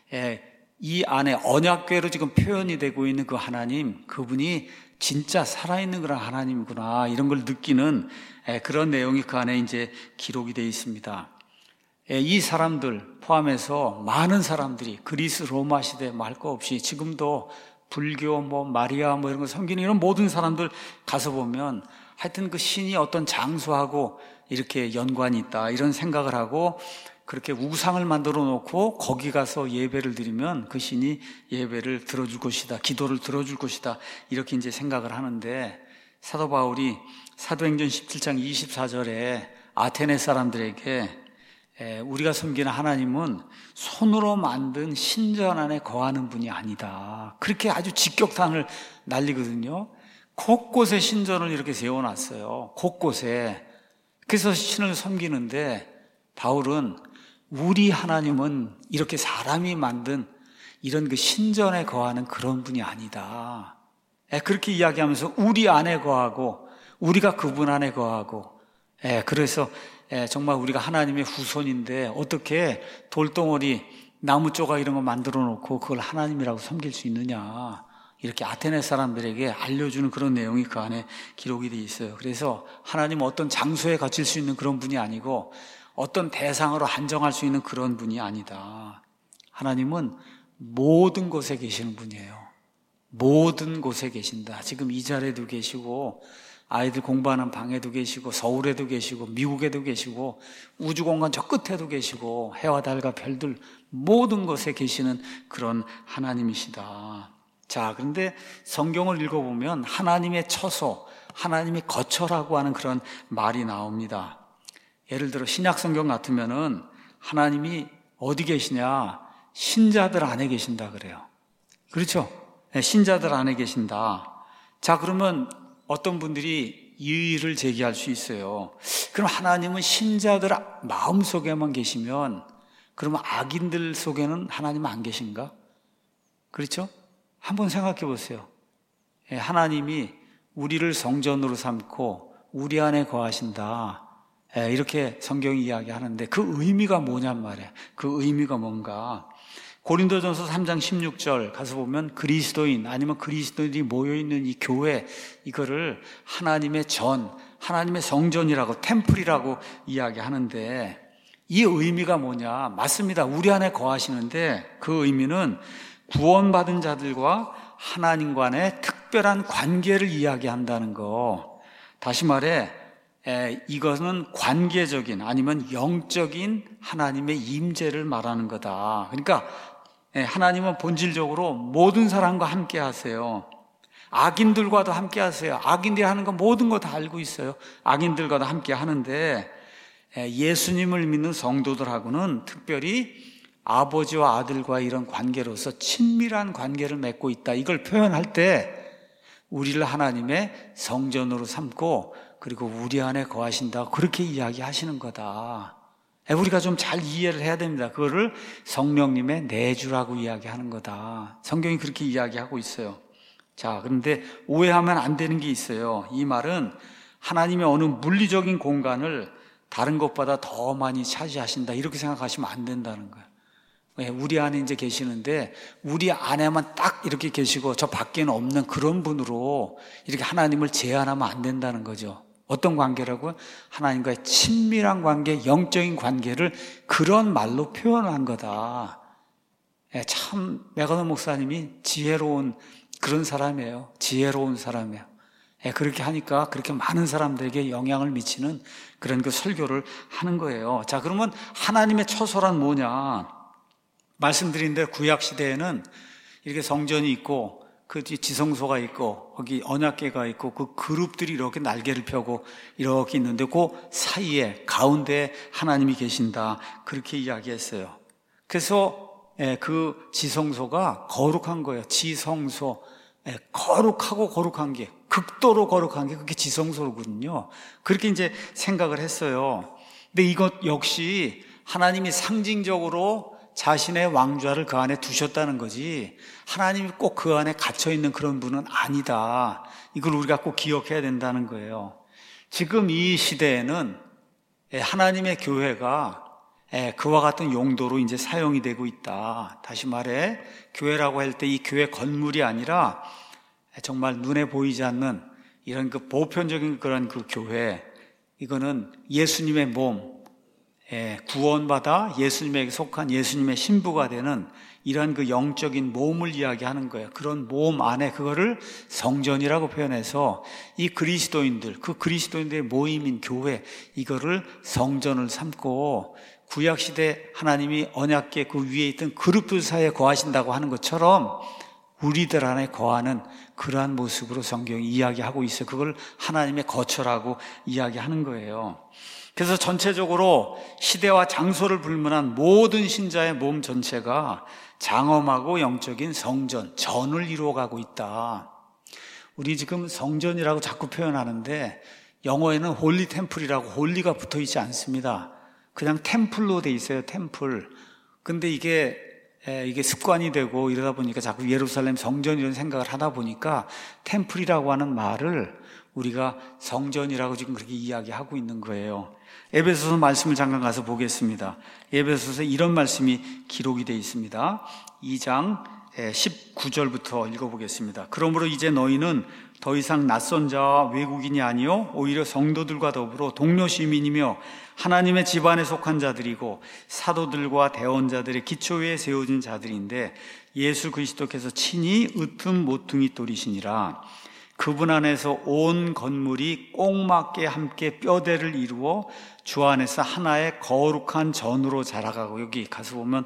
이 안에 언약궤로 지금 표현이 되고 있는 그 하나님, 그분이 진짜 살아있는 그런 하나님이구나, 이런 걸 느끼는 그런 내용이 그 안에 이제 기록이 되어 있습니다. 이 사람들 포함해서 많은 사람들이 그리스 로마 시대 말 거 없이 지금도 불교, 뭐 마리아 뭐 이런 거 섬기는 이런 모든 사람들 가서 보면 하여튼 그 신이 어떤 장소하고 이렇게 연관이 있다, 이런 생각을 하고, 그렇게 우상을 만들어 놓고 거기 가서 예배를 드리면 그 신이 예배를 들어줄 것이다, 기도를 들어줄 것이다, 이렇게 이제 생각을 하는데, 사도 바울이 사도행전 십칠 장 이십사 절에 아테네 사람들에게 우리가 섬기는 하나님은 손으로 만든 신전 안에 거하는 분이 아니다, 그렇게 아주 직격탄을 날리거든요. 곳곳에 신전을 이렇게 세워놨어요. 곳곳에. 그래서 신을 섬기는데, 바울은 우리 하나님은 이렇게 사람이 만든 이런 그 신전에 거하는 그런 분이 아니다, 그렇게 이야기하면서 우리 안에 거하고 우리가 그분 안에 거하고, 그래서 정말 우리가 하나님의 후손인데 어떻게 돌덩어리, 나무 조각 이런 거 만들어 놓고 그걸 하나님이라고 섬길 수 있느냐, 이렇게 아테네 사람들에게 알려주는 그런 내용이 그 안에 기록이 되어 있어요. 그래서 하나님은 어떤 장소에 갇힐 수 있는 그런 분이 아니고 어떤 대상으로 한정할 수 있는 그런 분이 아니다. 하나님은 모든 곳에 계시는 분이에요. 모든 곳에 계신다. 지금 이 자리에도 계시고, 아이들 공부하는 방에도 계시고, 서울에도 계시고, 미국에도 계시고, 우주공간 저 끝에도 계시고, 해와 달과 별들 모든 곳에 계시는 그런 하나님이시다. 자, 그런데 성경을 읽어보면 하나님의 처소, 하나님이 거처라고 하는 그런 말이 나옵니다. 예를 들어 신약 성경 같으면은 하나님이 어디 계시냐? 신자들 안에 계신다 그래요. 그렇죠? 신자들 안에 계신다. 자, 그러면 어떤 분들이 이의를 제기할 수 있어요. 그럼 하나님은 신자들 마음속에만 계시면 그러면 악인들 속에는 하나님 안 계신가? 그렇죠? 한번 생각해 보세요. 하나님이 우리를 성전으로 삼고 우리 안에 거하신다, 이렇게 성경이 이야기하는데 그 의미가 뭐냔 말이에요. 그 의미가 뭔가, 고린도전서 삼 장 십육 절 가서 보면 그리스도인 아니면 그리스도인이 모여있는 이 교회, 이거를 하나님의 전, 하나님의 성전이라고, 템플이라고 이야기하는데, 이 의미가 뭐냐? 맞습니다. 우리 안에 거하시는데 그 의미는 구원받은 자들과 하나님 간의 특별한 관계를 이야기한다는 거. 다시 말해, 에, 이것은 관계적인 아니면 영적인 하나님의 임재를 말하는 거다. 그러니까 에, 하나님은 본질적으로 모든 사람과 함께 하세요. 악인들과도 함께 하세요. 악인들이 하는 거 모든 거 다 알고 있어요. 악인들과도 함께 하는데, 에, 예수님을 믿는 성도들하고는 특별히 아버지와 아들과 이런 관계로서 친밀한 관계를 맺고 있다, 이걸 표현할 때 우리를 하나님의 성전으로 삼고 그리고 우리 안에 거하신다, 그렇게 이야기하시는 거다. 우리가 좀 잘 이해를 해야 됩니다. 그거를 성령님의 내주라고 이야기하는 거다. 성경이 그렇게 이야기하고 있어요. 자, 그런데 오해하면 안 되는 게 있어요. 이 말은 하나님의 어느 물리적인 공간을 다른 것보다 더 많이 차지하신다, 이렇게 생각하시면 안 된다는 거예요. 우리 안에 이제 계시는데 우리 안에만 딱 이렇게 계시고 저 밖에는 없는 그런 분으로 이렇게 하나님을 제한하면 안 된다는 거죠. 어떤 관계라고요? 하나님과의 친밀한 관계, 영적인 관계를 그런 말로 표현한 거다. 참 메가노 목사님이 지혜로운 그런 사람이에요. 지혜로운 사람이에요. 그렇게 하니까 그렇게 많은 사람들에게 영향을 미치는 그런 그 설교를 하는 거예요. 자, 그러면 하나님의 처소란 뭐냐? 말씀드린 대로 구약 시대에는 이렇게 성전이 있고 그 뒤에 지성소가 있고 거기 언약궤가 있고 그 그룹들이 이렇게 날개를 펴고 이렇게 있는데 그 사이에 가운데 하나님이 계신다, 그렇게 이야기했어요. 그래서 그 지성소가 거룩한 거예요. 지성소, 거룩하고 거룩한 게, 극도로 거룩한 게 그게 지성소거든요. 그렇게 이제 생각을 했어요. 근데 이것 역시 하나님이 상징적으로 자신의 왕좌를 그 안에 두셨다는 거지, 하나님이 꼭 그 안에 갇혀있는 그런 분은 아니다. 이걸 우리가 꼭 기억해야 된다는 거예요. 지금 이 시대에는 하나님의 교회가 그와 같은 용도로 이제 사용이 되고 있다. 다시 말해, 교회라고 할 때 이 교회 건물이 아니라 정말 눈에 보이지 않는 이런 그 보편적인 그런 그 교회, 이거는 예수님의 몸, 구원받아 예수님에게 속한 예수님의 신부가 되는 이러한 그 영적인 모험을 이야기하는 거예요. 그런 모험 안에 그거를 성전이라고 표현해서 이 그리스도인들, 그 그리스도인들의 모임인 교회, 이거를 성전을 삼고 구약시대 하나님이 언약궤 그 위에 있던 그룹들 사이에 거하신다고 하는 것처럼 우리들 안에 거하는 그러한 모습으로 성경이 이야기하고 있어요. 그걸 하나님의 거처라고 이야기하는 거예요. 그래서 전체적으로 시대와 장소를 불문한 모든 신자의 몸 전체가 장엄하고 영적인 성전, 전을 이루어가고 있다. 우리 지금 성전이라고 자꾸 표현하는데 영어에는 홀리 템플이라고 홀리가 붙어 있지 않습니다. 그냥 템플로 돼 있어요. 템플. 근데 이게 이게 습관이 되고 이러다 보니까 자꾸 예루살렘 성전 이런 생각을 하다 보니까 템플이라고 하는 말을 우리가 성전이라고 지금 그렇게 이야기하고 있는 거예요. 에베소서 말씀을 잠깐 가서 보겠습니다. 에베소서에 이런 말씀이 기록이 되어 있습니다. 이 장 십구 절부터 읽어보겠습니다. 그러므로 이제 너희는 더 이상 낯선 자와 외국인이 아니요 오히려 성도들과 더불어 동료 시민이며 하나님의 집안에 속한 자들이고 사도들과 대언자들의 기초 위에 세워진 자들인데 예수 그리스도께서 친히 으뜸 모퉁이 돌이시니라. 그분 안에서 온 건물이 꼭 맞게 함께 뼈대를 이루어 주 안에서 하나의 거룩한 전으로 자라가고, 여기 가서 보면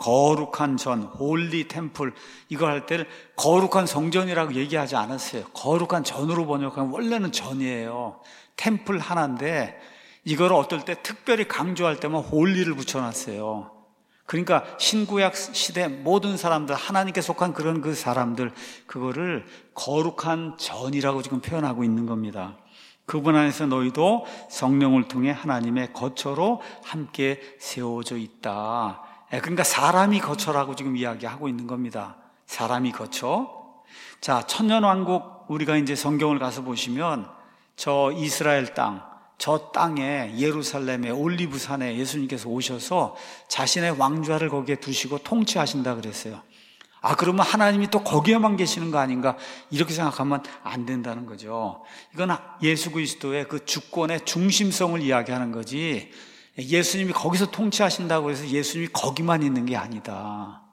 거룩한 전, 홀리 템플, 이거 할 때는 거룩한 성전이라고 얘기하지 않았어요. 거룩한 전으로 번역하면 원래는 전이에요. 템플 하나인데 이걸 어떨 때 특별히 강조할 때만 홀리를 붙여놨어요. 그러니까 신구약 시대 모든 사람들, 하나님께 속한 그런 그 사람들, 그거를 거룩한 전이라고 지금 표현하고 있는 겁니다. 그분 안에서 너희도 성령을 통해 하나님의 거처로 함께 세워져 있다. 그러니까 사람이 거처라고 지금 이야기하고 있는 겁니다. 사람이 거처. 자, 천년왕국, 우리가 이제 성경을 가서 보시면 저 이스라엘 땅, 저 땅에 예루살렘에 올리브산에 예수님께서 오셔서 자신의 왕좌를 거기에 두시고 통치하신다 그랬어요. 아, 그러면 하나님이 또 거기에만 계시는 거 아닌가? 이렇게 생각하면 안 된다는 거죠. 이건 예수 그리스도의 그 주권의 중심성을 이야기하는 거지, 예수님이 거기서 통치하신다고 해서 예수님이 거기만 있는 게 아니다.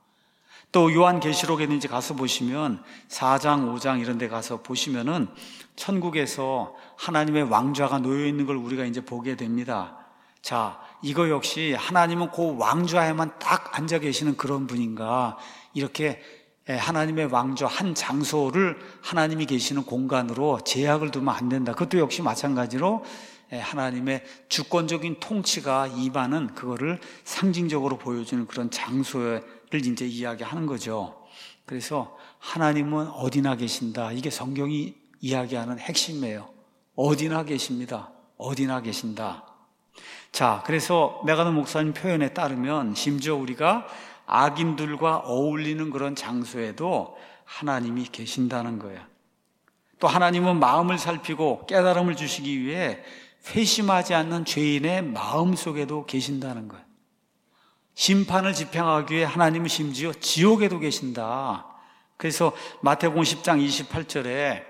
또 요한계시록에 이제 가서 보시면 사 장, 오 장 이런 데 가서 보시면은 천국에서 하나님의 왕좌가 놓여 있는 걸 우리가 이제 보게 됩니다. 자, 이거 역시 하나님은 그 왕좌에만 딱 앉아 계시는 그런 분인가? 이렇게 하나님의 왕좌 한 장소를 하나님이 계시는 공간으로 제약을 두면 안 된다. 그것도 역시 마찬가지로 하나님의 주권적인 통치가 임하는 그거를 상징적으로 보여주는 그런 장소를 이제 이야기하는 거죠. 그래서 하나님은 어디나 계신다. 이게 성경이 이야기하는 핵심이에요. 어디나 계십니다. 어디나 계신다. 자, 그래서 메가드 목사님 표현에 따르면 심지어 우리가 악인들과 어울리는 그런 장소에도 하나님이 계신다는 거예요. 또 하나님은 마음을 살피고 깨달음을 주시기 위해 회심하지 않는 죄인의 마음 속에도 계신다는 거예요. 심판을 집행하기 위해 하나님은 심지어 지옥에도 계신다. 그래서 마태복음 십 장 이십팔 절에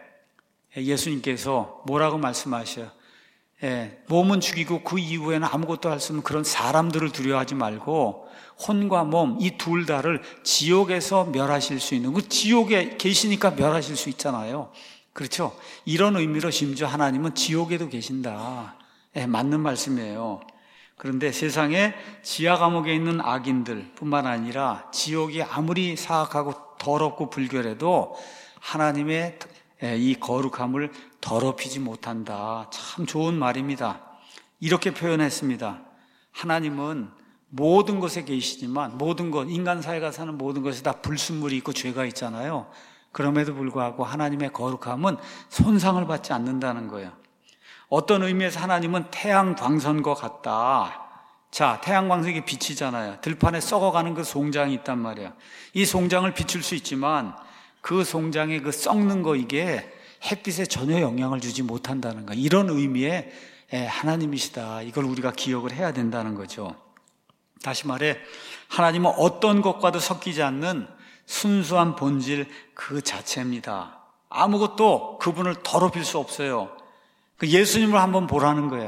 예수님께서 뭐라고 말씀하셔요? 예, 몸은 죽이고 그 이후에는 아무것도 할 수 없는 그런 사람들을 두려워하지 말고 혼과 몸 이 둘 다를 지옥에서 멸하실 수 있는, 그 지옥에 계시니까 멸하실 수 있잖아요. 그렇죠? 이런 의미로 심지어 하나님은 지옥에도 계신다. 예, 맞는 말씀이에요. 그런데 세상에 지하 감옥에 있는 악인들 뿐만 아니라 지옥이 아무리 사악하고 더럽고 불결해도 하나님의 이 거룩함을 더럽히지 못한다. 참 좋은 말입니다. 이렇게 표현했습니다. 하나님은 모든 것에 계시지만 모든 것, 인간 사회가 사는 모든 것에 다 불순물이 있고 죄가 있잖아요. 그럼에도 불구하고 하나님의 거룩함은 손상을 받지 않는다는 거예요. 어떤 의미에서 하나님은 태양 광선과 같다. 자, 태양 광선이 빛이잖아요. 들판에 썩어가는 그 송장이 있단 말이에요. 이 송장을 비출 수 있지만 그 송장의 그 썩는 거, 이게 햇빛에 전혀 영향을 주지 못한다는 거, 이런 의미의 하나님이시다. 이걸 우리가 기억을 해야 된다는 거죠. 다시 말해 하나님은 어떤 것과도 섞이지 않는 순수한 본질 그 자체입니다. 아무것도 그분을 더럽힐 수 없어요. 그 예수님을 한번 보라는 거예요.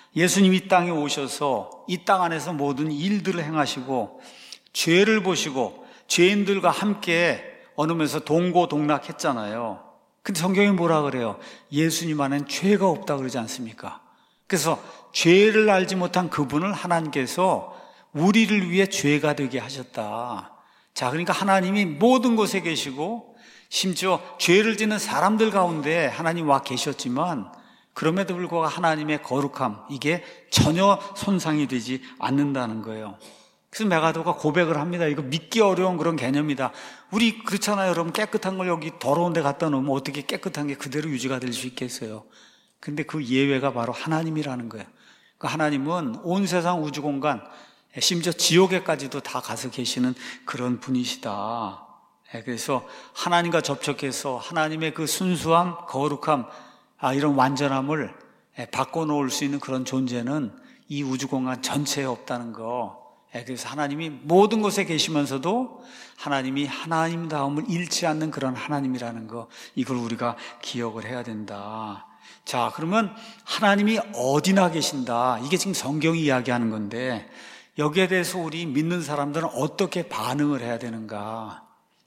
예수님이 이 땅에 오셔서 이 땅 안에서 모든 일들을 행하시고 죄를 보시고 죄인들과 함께 언으면서 동고동락했잖아요. 근데 성경이 뭐라 그래요? 예수님 안엔 죄가 없다 그러지 않습니까? 그래서 죄를 알지 못한 그분을 하나님께서 우리를 위해 죄가 되게 하셨다. 자, 그러니까 하나님이 모든 곳에 계시고 심지어 죄를 짓는 사람들 가운데 하나님 와 계셨지만 그럼에도 불구하고 하나님의 거룩함, 이게 전혀 손상이 되지 않는다는 거예요. 그래서 메가더가 고백을 합니다. 이거 믿기 어려운 그런 개념이다. 우리 그렇잖아요. 여러분, 깨끗한 걸 여기 더러운 데 갖다 놓으면 어떻게 깨끗한 게 그대로 유지가 될 수 있겠어요? 근데 그 예외가 바로 하나님이라는 거예요. 그 하나님은 온 세상 우주 공간, 심지어 지옥에까지도 다 가서 계시는 그런 분이시다. 그래서 하나님과 접촉해서 하나님의 그 순수함, 거룩함, 아, 이런 완전함을 바꿔놓을 수 있는 그런 존재는 이 우주 공간 전체에 없다는 거. 그래서 하나님이 모든 곳에 계시면서도 하나님이 하나님다움을 잃지 않는 그런 하나님이라는 거, 이걸 우리가 기억을 해야 된다. 자, 그러면 하나님이 어디나 계신다, 이게 지금 성경이 이야기하는 건데 여기에 대해서 우리 믿는 사람들은 어떻게 반응을 해야 되는가.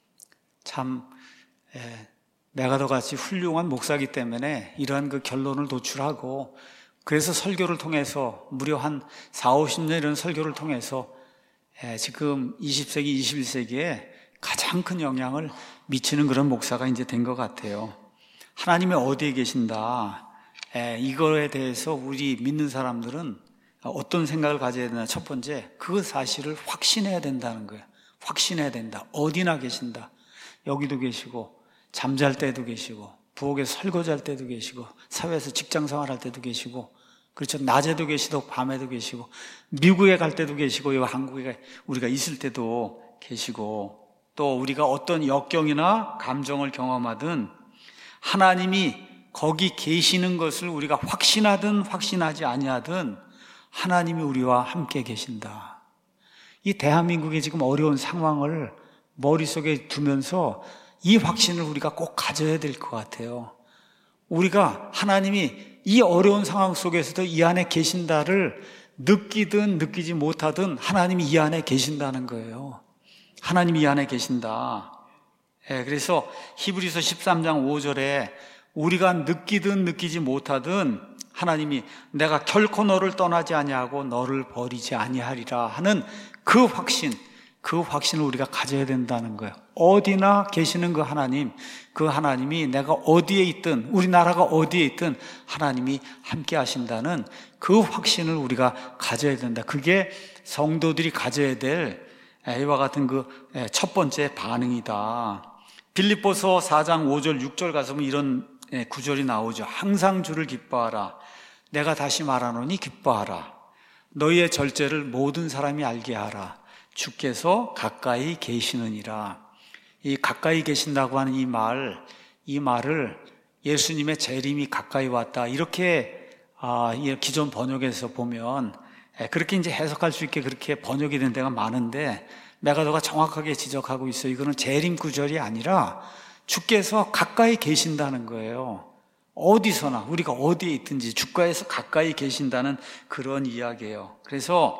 참 예, 메가더 같이 훌륭한 목사이기 때문에 이러한 그 결론을 도출하고, 그래서 설교를 통해서 무려 한 사오십 년 이런 설교를 통해서 예, 지금 이십 세기, 이십일 세기에 가장 큰 영향을 미치는 그런 목사가 이제 된 것 같아요. 하나님이 어디에 계신다, 예, 이거에 대해서 우리 믿는 사람들은 어떤 생각을 가져야 되나. 첫 번째, 그 사실을 확신해야 된다는 거예요. 확신해야 된다. 어디나 계신다. 여기도 계시고 잠잘 때도 계시고 부엌에서 설거지할 때도 계시고 사회에서 직장 생활할 때도 계시고, 그렇죠, 낮에도 계시고 밤에도 계시고 미국에 갈 때도 계시고 여기 한국에 우리가 있을 때도 계시고, 또 우리가 어떤 역경이나 감정을 경험하든 하나님이 거기 계시는 것을 우리가 확신하든 확신하지 아니하든 하나님이 우리와 함께 계신다. 이 대한민국의 지금 어려운 상황을 머릿속에 두면서 이 확신을 우리가 꼭 가져야 될 것 같아요. 우리가 하나님이 이 어려운 상황 속에서도 이 안에 계신다를 느끼든 느끼지 못하든 하나님이 이 안에 계신다는 거예요. 하나님이 이 안에 계신다. 예, 그래서 히브리서 십삼 장 오 절에 우리가 느끼든 느끼지 못하든 하나님이 내가 결코 너를 떠나지 아니하고 너를 버리지 아니하리라 하는 그 확신, 그 확신을 우리가 가져야 된다는 거예요. 어디나 계시는 그 하나님, 그 하나님이 내가 어디에 있든 우리나라가 어디에 있든 하나님이 함께 하신다는 그 확신을 우리가 가져야 된다. 그게 성도들이 가져야 될 이와 같은 그 첫 번째 반응이다. 빌립보서 사 장 오 절 육 절 가서 이런 구절이 나오죠. 항상 주를 기뻐하라. 내가 다시 말하노니 기뻐하라. 너희의 절제를 모든 사람이 알게 하라. 주께서 가까이 계시느니라. 이 가까이 계신다고 하는 이 말, 이 말을 예수님의 재림이 가까이 왔다, 이렇게 아, 기존 번역에서 보면 그렇게 이제 해석할 수 있게 그렇게 번역이 된 데가 많은데, 메가더가 정확하게 지적하고 있어요. 이거는 재림 구절이 아니라 주께서 가까이 계신다는 거예요. 어디서나 우리가 어디에 있든지 주께서 가까이 계신다는 그런 이야기예요. 그래서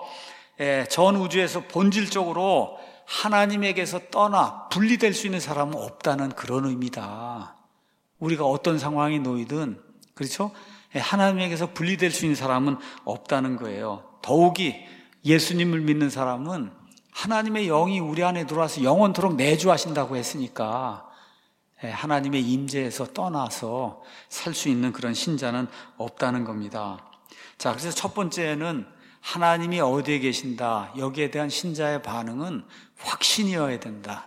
전 우주에서 본질적으로 하나님에게서 떠나 분리될 수 있는 사람은 없다는 그런 의미다. 우리가 어떤 상황에 놓이든, 그렇죠? 하나님에게서 분리될 수 있는 사람은 없다는 거예요. 더욱이 예수님을 믿는 사람은 하나님의 영이 우리 안에 들어와서 영원토록 내주하신다고 했으니까 하나님의 임재에서 떠나서 살 수 있는 그런 신자는 없다는 겁니다. 자, 그래서 첫 번째는 하나님이 어디에 계신다, 여기에 대한 신자의 반응은 확신이어야 된다.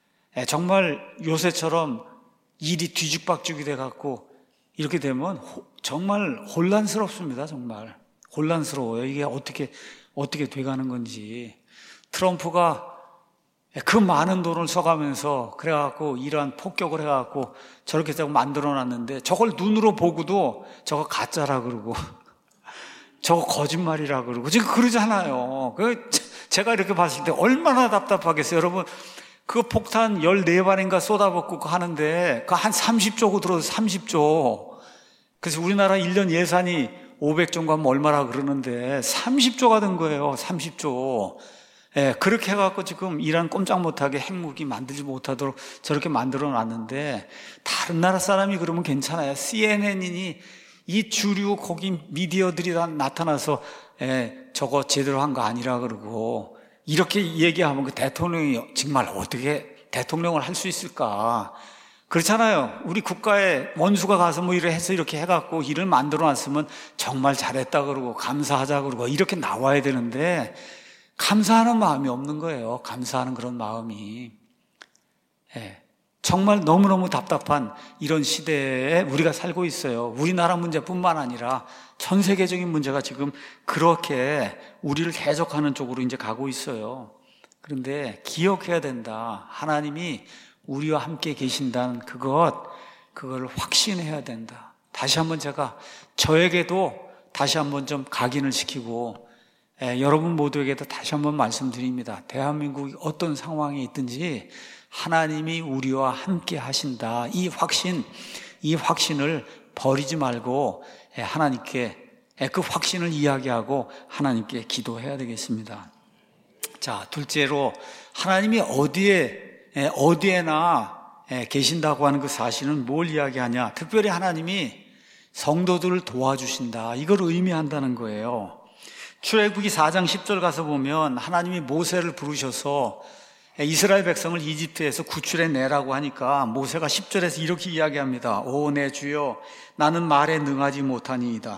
정말 요새처럼 일이 뒤죽박죽이 돼갖고 이렇게 되면 정말 혼란스럽습니다. 정말 혼란스러워요. 이게 어떻게 어떻게 돼가는 건지. 트럼프가 그 많은 돈을 써가면서 그래갖고 이러한 폭격을 해갖고 저렇게 자꾸 만들어놨는데 저걸 눈으로 보고도 저거 가짜라 그러고 저거 거짓말이라 그러고 지금 그러잖아요. 그 제가 이렇게 봤을 때 얼마나 답답하겠어요. 여러분, 그 폭탄 열네 발인가 쏟아붓고 하는데 그 한 삼십 조고 들어서 삼십 조. 그래서 우리나라 일 년 예산이 오백 종가 하면 얼마나 그러는데 삼십 조가 된 거예요. 삼십 조. 예, 그렇게 해갖고 지금 이란 꼼짝 못하게 핵무기 만들지 못하도록 저렇게 만들어 놨는데, 다른 나라 사람이 그러면 괜찮아요. 씨엔엔이 이 주류 거기 미디어들이 다 나타나서 예, 저거 제대로 한 거 아니라 그러고 이렇게 얘기하면 그 대통령이 정말 어떻게 대통령을 할 수 있을까? 그렇잖아요. 우리 국가에 원수가 가서 뭐 이래 해서 이렇게 해갖고 일을 만들어 놨으면 정말 잘했다 그러고 감사하자 그러고 이렇게 나와야 되는데, 감사하는 마음이 없는 거예요. 감사하는 그런 마음이. 예, 정말 너무너무 답답한 이런 시대에 우리가 살고 있어요. 우리나라 문제뿐만 아니라 전 세계적인 문제가 지금 그렇게 우리를 해적하는 쪽으로 이제 가고 있어요. 그런데 기억해야 된다. 하나님이 우리와 함께 계신다는 그것, 그걸 확신해야 된다. 다시 한번 제가 저에게도 다시 한번 좀 각인을 시키고, 예, 여러분 모두에게도 다시 한번 말씀드립니다. 대한민국이 어떤 상황에 있든지 하나님이 우리와 함께 하신다. 이 확신, 이 확신을 버리지 말고 예, 하나님께 예, 그 확신을 이야기하고 하나님께 기도해야 되겠습니다. 자, 둘째로 하나님이 어디에 예, 어디에나 예, 계신다고 하는 그 사실은 뭘 이야기하냐? 특별히 하나님이 성도들을 도와주신다. 이걸 의미한다는 거예요. 출애굽기 사 장 십 절 가서 보면 하나님이 모세를 부르셔서 이스라엘 백성을 이집트에서 구출해 내라고 하니까 모세가 십 절에서 이렇게 이야기합니다. 오, 내 주여, 나는 말에 능하지 못하니이다.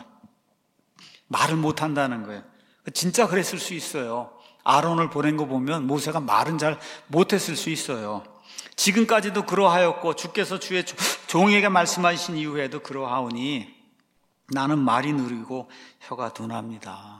말을 못한다는 거예요. 진짜 그랬을 수 있어요. 아론을 보낸 거 보면 모세가 말은 잘 못했을 수 있어요. 지금까지도 그러하였고 주께서 주의 종에게 말씀하신 이후에도 그러하오니 나는 말이 느리고 혀가 둔합니다.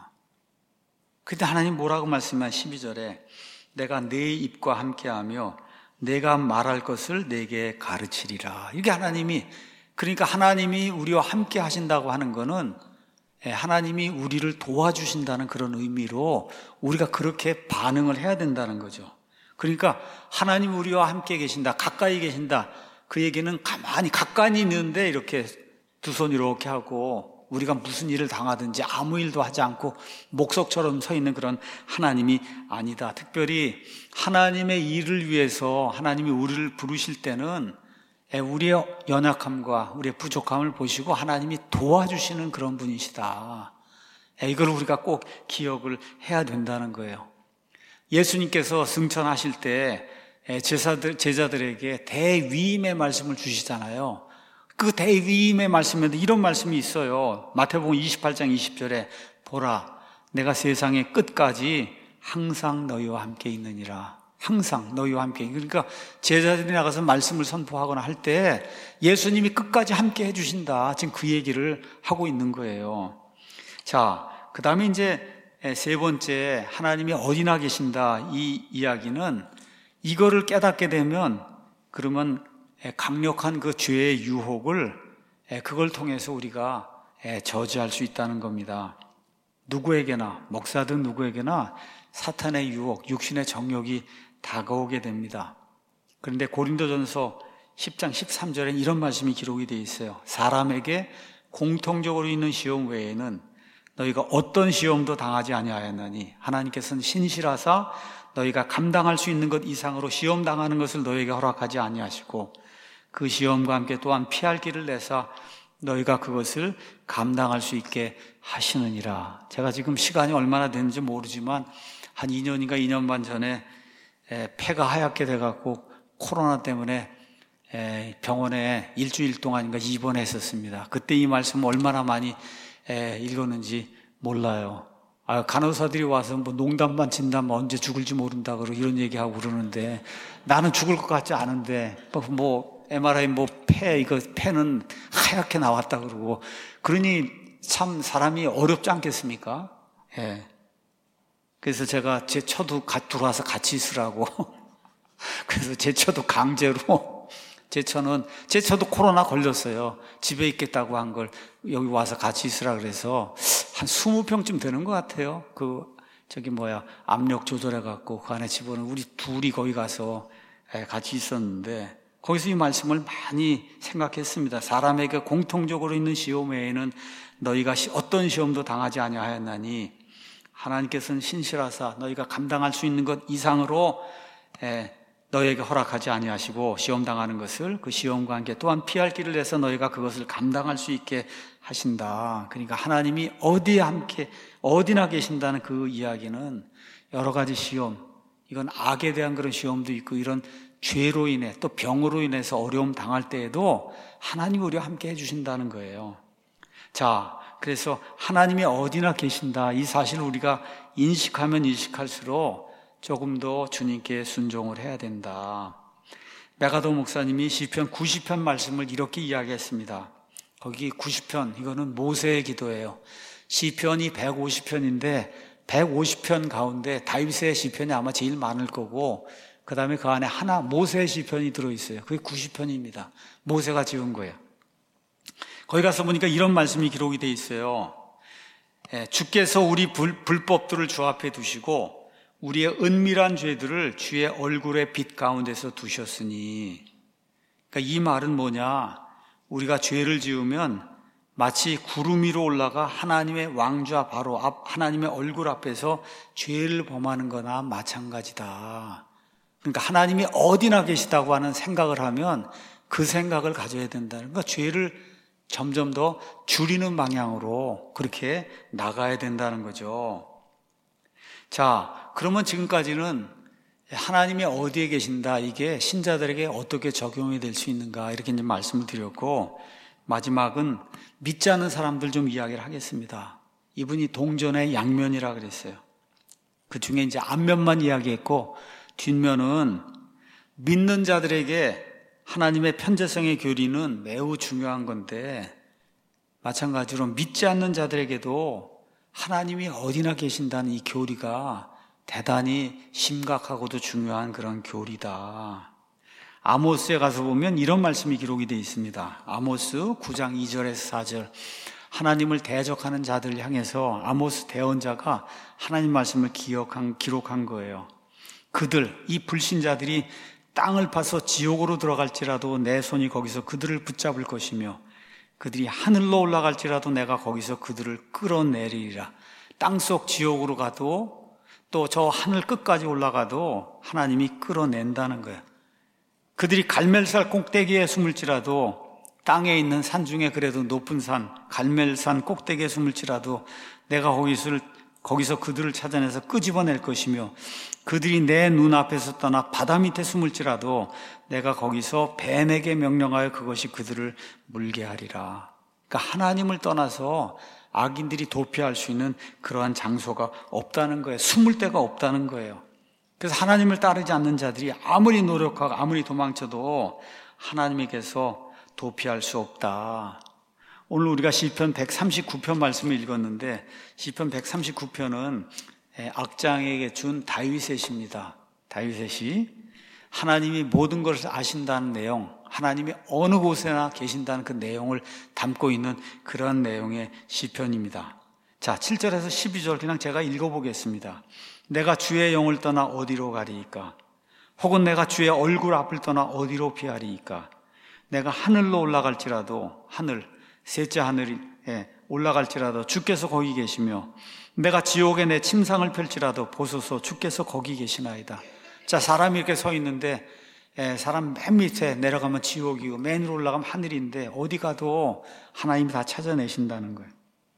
그때 하나님 뭐라고 말씀하신 십이 절에 내가 네 입과 함께하며 내가 말할 것을 내게 가르치리라. 이게 하나님이, 그러니까 하나님이 우리와 함께 하신다고 하는 거는 하나님이 우리를 도와주신다는 그런 의미로 우리가 그렇게 반응을 해야 된다는 거죠. 그러니까 하나님 우리와 함께 계신다, 가까이 계신다, 그 얘기는 가만히 가까이 있는데 이렇게 두 손 이렇게 하고 우리가 무슨 일을 당하든지 아무 일도 하지 않고 목석처럼 서 있는 그런 하나님이 아니다. 특별히 하나님의 일을 위해서 하나님이 우리를 부르실 때는 우리의 연약함과 우리의 부족함을 보시고 하나님이 도와주시는 그런 분이시다. 이걸 우리가 꼭 기억을 해야 된다는 거예요. 예수님께서 승천하실 때 제자들, 제자들에게 대위임의 말씀을 주시잖아요. 그 대위임의 말씀에도 이런 말씀이 있어요. 마태복음 이십팔 장 이십 절에 보라, 내가 세상의 끝까지 항상 너희와 함께 있느니라. 항상 너희와 함께. 그러니까 제자들이 나가서 말씀을 선포하거나 할 때 예수님이 끝까지 함께 해주신다. 지금 그 얘기를 하고 있는 거예요. 자, 그 다음에 이제 세 번째, 하나님이 어디나 계신다. 이 이야기는 이거를 깨닫게 되면 그러면 강력한 그 죄의 유혹을 그걸 통해서 우리가 저지할 수 있다는 겁니다. 누구에게나, 목사든 누구에게나 사탄의 유혹, 육신의 정욕이 다가오게 됩니다. 그런데 고린도전서 십 장 십삼 절에 이런 말씀이 기록이 되어 있어요. 사람에게 공통적으로 있는 시험 외에는 너희가 어떤 시험도 당하지 아니하였나니 하나님께서는 신실하사 너희가 감당할 수 있는 것 이상으로 시험 당하는 것을 너희에게 허락하지 아니하시고 그 시험과 함께 또한 피할 길을 내사 너희가 그것을 감당할 수 있게 하시느니라. 제가 지금 시간이 얼마나 됐는지 모르지만 한 이 년인가 이 년 반 전에 폐가 하얗게 돼갖고 코로나 때문에 병원에 일주일 동안인가 입원했었습니다. 그때 이 말씀 얼마나 많이 읽었는지 몰라요. 아, 간호사들이 와서 뭐 농담만 진담만 언제 죽을지 모른다 그러고 이런 얘기하고 그러는데 나는 죽을 것 같지 않은데 뭐 엠알아이 뭐 폐 이거 폐는 하얗게 나왔다 그러고 그러니 참 사람이 어렵지 않겠습니까? 예. 그래서 제가 제 처도 들어와서 같이 있으라고 그래서 제 처도 강제로 제 처는 제 처도 코로나 걸렸어요. 집에 있겠다고 한 걸 여기 와서 같이 있으라 그래서 한 이십 평쯤 되는 것 같아요. 그 저기 뭐야 압력 조절해 갖고 그 안에 집어넣은 우리 둘이 거기 가서 같이 있었는데 거기서 이 말씀을 많이 생각했습니다. 사람에게 공통적으로 있는 시험 외에는 너희가 어떤 시험도 당하지 아니하였나니 하나님께서는 신실하사 너희가 감당할 수 있는 것 이상으로 너희에게 허락하지 아니하시고 시험 당하는 것을 그 시험과 함께 또한 피할 길을 내서 너희가 그것을 감당할 수 있게 하신다. 그러니까 하나님이 어디에 함께 어디나 계신다는 그 이야기는 여러 가지 시험, 이건 악에 대한 그런 시험도 있고 이런 죄로 인해 또 병으로 인해서 어려움 당할 때에도 하나님이 우리와 함께 해주신다는 거예요. 자, 그래서 하나님이 어디나 계신다, 이 사실을 우리가 인식하면 인식할수록 조금 더 주님께 순종을 해야 된다. 메가도 목사님이 시편 구십 편 말씀을 이렇게 이야기했습니다. 거기 구십 편, 이거는 모세의 기도예요. 시편이 백오십 편인데 백오십 편 가운데 다윗의 시편이 아마 제일 많을 거고 그 다음에 그 안에 하나 모세의 시편이 들어있어요. 그게 구십 편입니다. 모세가 지은 거예요. 거기 가서 보니까 이런 말씀이 기록이 되어 있어요. 주께서 우리 불, 불법들을 주 앞에 두시고 우리의 은밀한 죄들을 주의 얼굴의 빛 가운데서 두셨으니, 그러니까 이 말은 뭐냐, 우리가 죄를 지으면 마치 구름 위로 올라가 하나님의 왕좌 바로 앞, 하나님의 얼굴 앞에서 죄를 범하는 거나 마찬가지다. 그러니까 하나님이 어디나 계시다고 하는 생각을 하면 그 생각을 가져야 된다는, 그러니까 죄를 점점 더 줄이는 방향으로 그렇게 나가야 된다는 거죠. 자, 그러면 지금까지는 하나님이 어디에 계신다, 이게 신자들에게 어떻게 적용이 될 수 있는가, 이렇게 이제 말씀을 드렸고, 마지막은 믿지 않는 사람들 좀 이야기를 하겠습니다. 이분이 동전의 양면이라 그랬어요. 그 중에 이제 앞면만 이야기했고, 뒷면은 믿는 자들에게 하나님의 편재성의 교리는 매우 중요한 건데, 마찬가지로 믿지 않는 자들에게도 하나님이 어디나 계신다는 이 교리가 대단히 심각하고도 중요한 그런 교리다. 아모스에 가서 보면 이런 말씀이 기록이 되어 있습니다. 아모스 구 장 이 절에서 사 절, 하나님을 대적하는 자들을 향해서 아모스 대언자가 하나님 말씀을 기억한, 기록한 거예요. 그들, 이 불신자들이 땅을 파서 지옥으로 들어갈지라도 내 손이 거기서 그들을 붙잡을 것이며 그들이 하늘로 올라갈지라도 내가 거기서 그들을 끌어내리리라. 땅속 지옥으로 가도 또 저 하늘 끝까지 올라가도 하나님이 끌어낸다는 거예요. 그들이 갈멜살 꼭대기에 숨을지라도, 땅에 있는 산 중에 그래도 높은 산, 갈멜산 꼭대기에 숨을지라도 내가 거기서, 거기서 그들을 찾아내서 끄집어낼 것이며, 그들이 내 눈앞에서 떠나 바다 밑에 숨을지라도 내가 거기서 뱀에게 명령하여 그것이 그들을 물게 하리라. 그러니까 하나님을 떠나서 악인들이 도피할 수 있는 그러한 장소가 없다는 거예요. 숨을 데가 없다는 거예요. 그래서 하나님을 따르지 않는 자들이 아무리 노력하고 아무리 도망쳐도 하나님에게서 도피할 수 없다. 오늘 우리가 시편 백삼십구 편 말씀을 읽었는데, 시편 백삼십구 편은 악장에게 준 다윗의 시입니다. 다윗의 시, 하나님이 모든 것을 아신다는 내용, 하나님이 어느 곳에나 계신다는 그 내용을 담고 있는 그러한 내용의 시편입니다. 자, 칠 절에서 십이 절 그냥 제가 읽어보겠습니다. 내가 주의 영을 떠나 어디로 가리이까? 혹은 내가 주의 얼굴 앞을 떠나 어디로 피하리이까? 내가 하늘로 올라갈지라도, 하늘, 셋째 하늘에 올라갈지라도 주께서 거기 계시며, 내가 지옥에 내 침상을 펼지라도 보소서 주께서 거기 계시나이다. 자, 사람이 이렇게 서 있는데, 사람 맨 밑에 내려가면 지옥이고 맨 위로 올라가면 하늘인데 어디 가도 하나님이 다 찾아내신다는 거예요.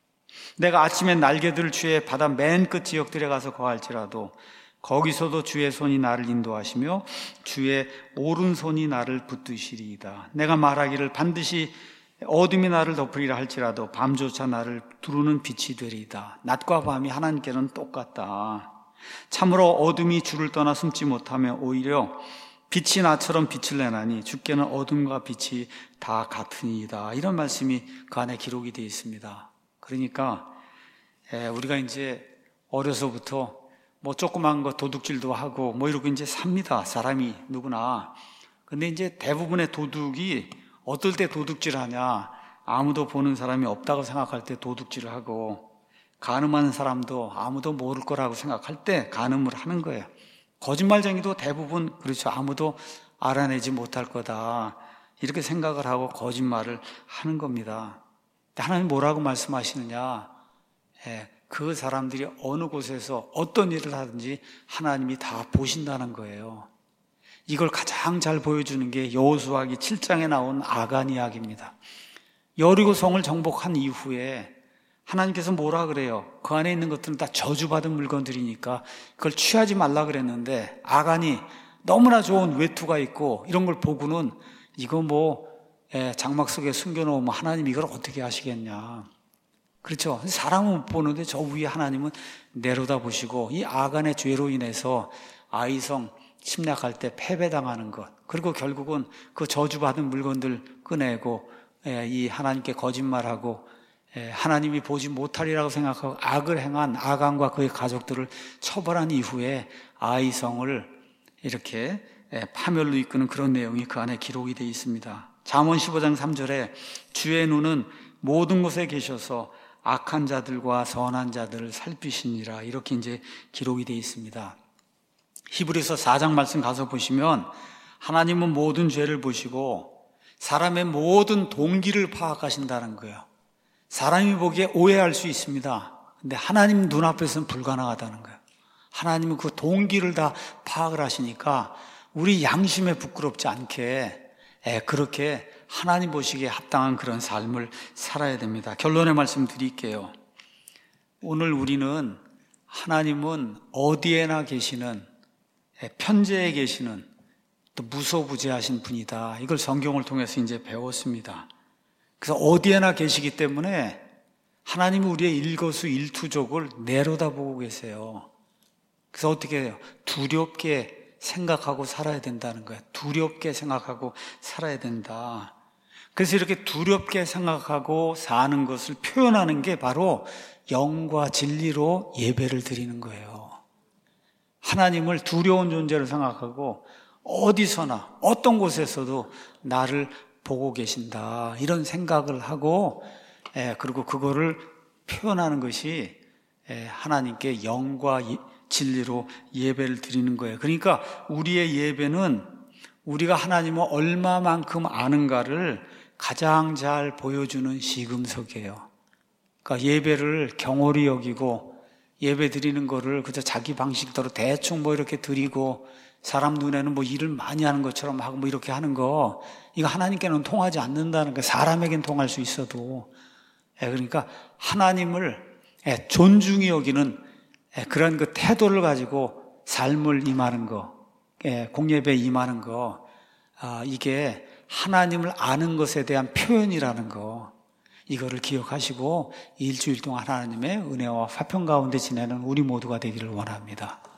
내가 아침에 날개들을 주의 바다 맨 끝 지역들에 가서 거할지라도 거기서도 주의 손이 나를 인도하시며 주의 오른손이 나를 붙드시리이다. 내가 말하기를 반드시 어둠이 나를 덮으리라 할지라도 밤조차 나를 두루는 빛이 되리이다. 낮과 밤이 하나님께는 똑같다. 참으로 어둠이 주를 떠나 숨지 못하며 오히려 빛이 나처럼 빛을 내나니 주께는 어둠과 빛이 다 같으니이다. 이런 말씀이 그 안에 기록이 되어 있습니다. 그러니까 우리가 이제 어려서부터 뭐 조그만 거 도둑질도 하고 뭐 이러고 이제 삽니다. 사람이 누구나. 근데 이제 대부분의 도둑이 어떨 때 도둑질 하냐? 아무도 보는 사람이 없다고 생각할 때 도둑질을 하고, 간음하는 사람도 아무도 모를 거라고 생각할 때 간음을 하는 거예요. 거짓말쟁이도 대부분 그렇죠. 아무도 알아내지 못할 거다, 이렇게 생각을 하고 거짓말을 하는 겁니다. 하나님 뭐라고 말씀하시느냐? 예, 그 사람들이 어느 곳에서 어떤 일을 하든지 하나님이 다 보신다는 거예요. 이걸 가장 잘 보여주는 게 여호수아기 칠 장에 나온 아간 이야기입니다. 여리고 성을 정복한 이후에 하나님께서 뭐라 그래요? 그 안에 있는 것들은 다 저주받은 물건들이니까 그걸 취하지 말라 그랬는데 아간이 너무나 좋은 외투가 있고 이런 걸 보고는 이거 뭐 장막 속에 숨겨놓으면 하나님 이걸 어떻게 하시겠냐. 그렇죠. 사람은 못 보는데 저 위에 하나님은 내려다보시고 이 아간의 죄로 인해서 아이성 침략할 때 패배당하는 것, 그리고 결국은 그 저주받은 물건들 꺼내고 이 하나님께 거짓말하고 하나님이 보지 못하리라고 생각하고 악을 행한 아간과 그의 가족들을 처벌한 이후에 아이성을 이렇게 파멸로 이끄는 그런 내용이 그 안에 기록이 되어 있습니다. 잠언 십오 장 삼 절에 주의 눈은 모든 곳에 계셔서 악한 자들과 선한 자들을 살피시니라, 이렇게 이제 기록이 되어 있습니다. 히브리서 사 장 말씀 가서 보시면 하나님은 모든 죄를 보시고 사람의 모든 동기를 파악하신다는 거예요. 사람이 보기에 오해할 수 있습니다. 근데 하나님 눈앞에서는 불가능하다는 거예요. 하나님은 그 동기를 다 파악을 하시니까 우리 양심에 부끄럽지 않게 그렇게 하나님 보시기에 합당한 그런 삶을 살아야 됩니다. 결론의 말씀 드릴게요. 오늘 우리는 하나님은 어디에나 계시는, 편재에 계시는, 또 무소부재하신 분이다. 이걸 성경을 통해서 이제 배웠습니다. 그래서 어디에나 계시기 때문에 하나님은 우리의 일거수일투족을 내려다보고 계세요. 그래서 어떻게 해요? 두렵게 생각하고 살아야 된다는 거예요. 두렵게 생각하고 살아야 된다. 그래서 이렇게 두렵게 생각하고 사는 것을 표현하는 게 바로 영과 진리로 예배를 드리는 거예요. 하나님을 두려운 존재로 생각하고 어디서나 어떤 곳에서도 나를 보고 계신다, 이런 생각을 하고 그리고 그거를 표현하는 것이 하나님께 영과 진리로 예배를 드리는 거예요. 그러니까 우리의 예배는 우리가 하나님을 얼마만큼 아는가를 가장 잘 보여주는 시금석이에요. 그러니까 예배를 경홀히 여기고 예배 드리는 거를 그저 자기 방식대로 대충 뭐 이렇게 드리고 사람 눈에는 뭐 일을 많이 하는 것처럼 하고 뭐 이렇게 하는 거, 이거 하나님께는 통하지 않는다는 거예요. 사람에겐 통할 수 있어도. 그러니까 하나님을 존중히 여기는 그런 그 태도를 가지고 삶을 임하는 거, 공예배에 임하는 거, 이게 하나님을 아는 것에 대한 표현이라는 거, 이거를 기억하시고 일주일 동안 하나님의 은혜와 화평 가운데 지내는 우리 모두가 되기를 원합니다.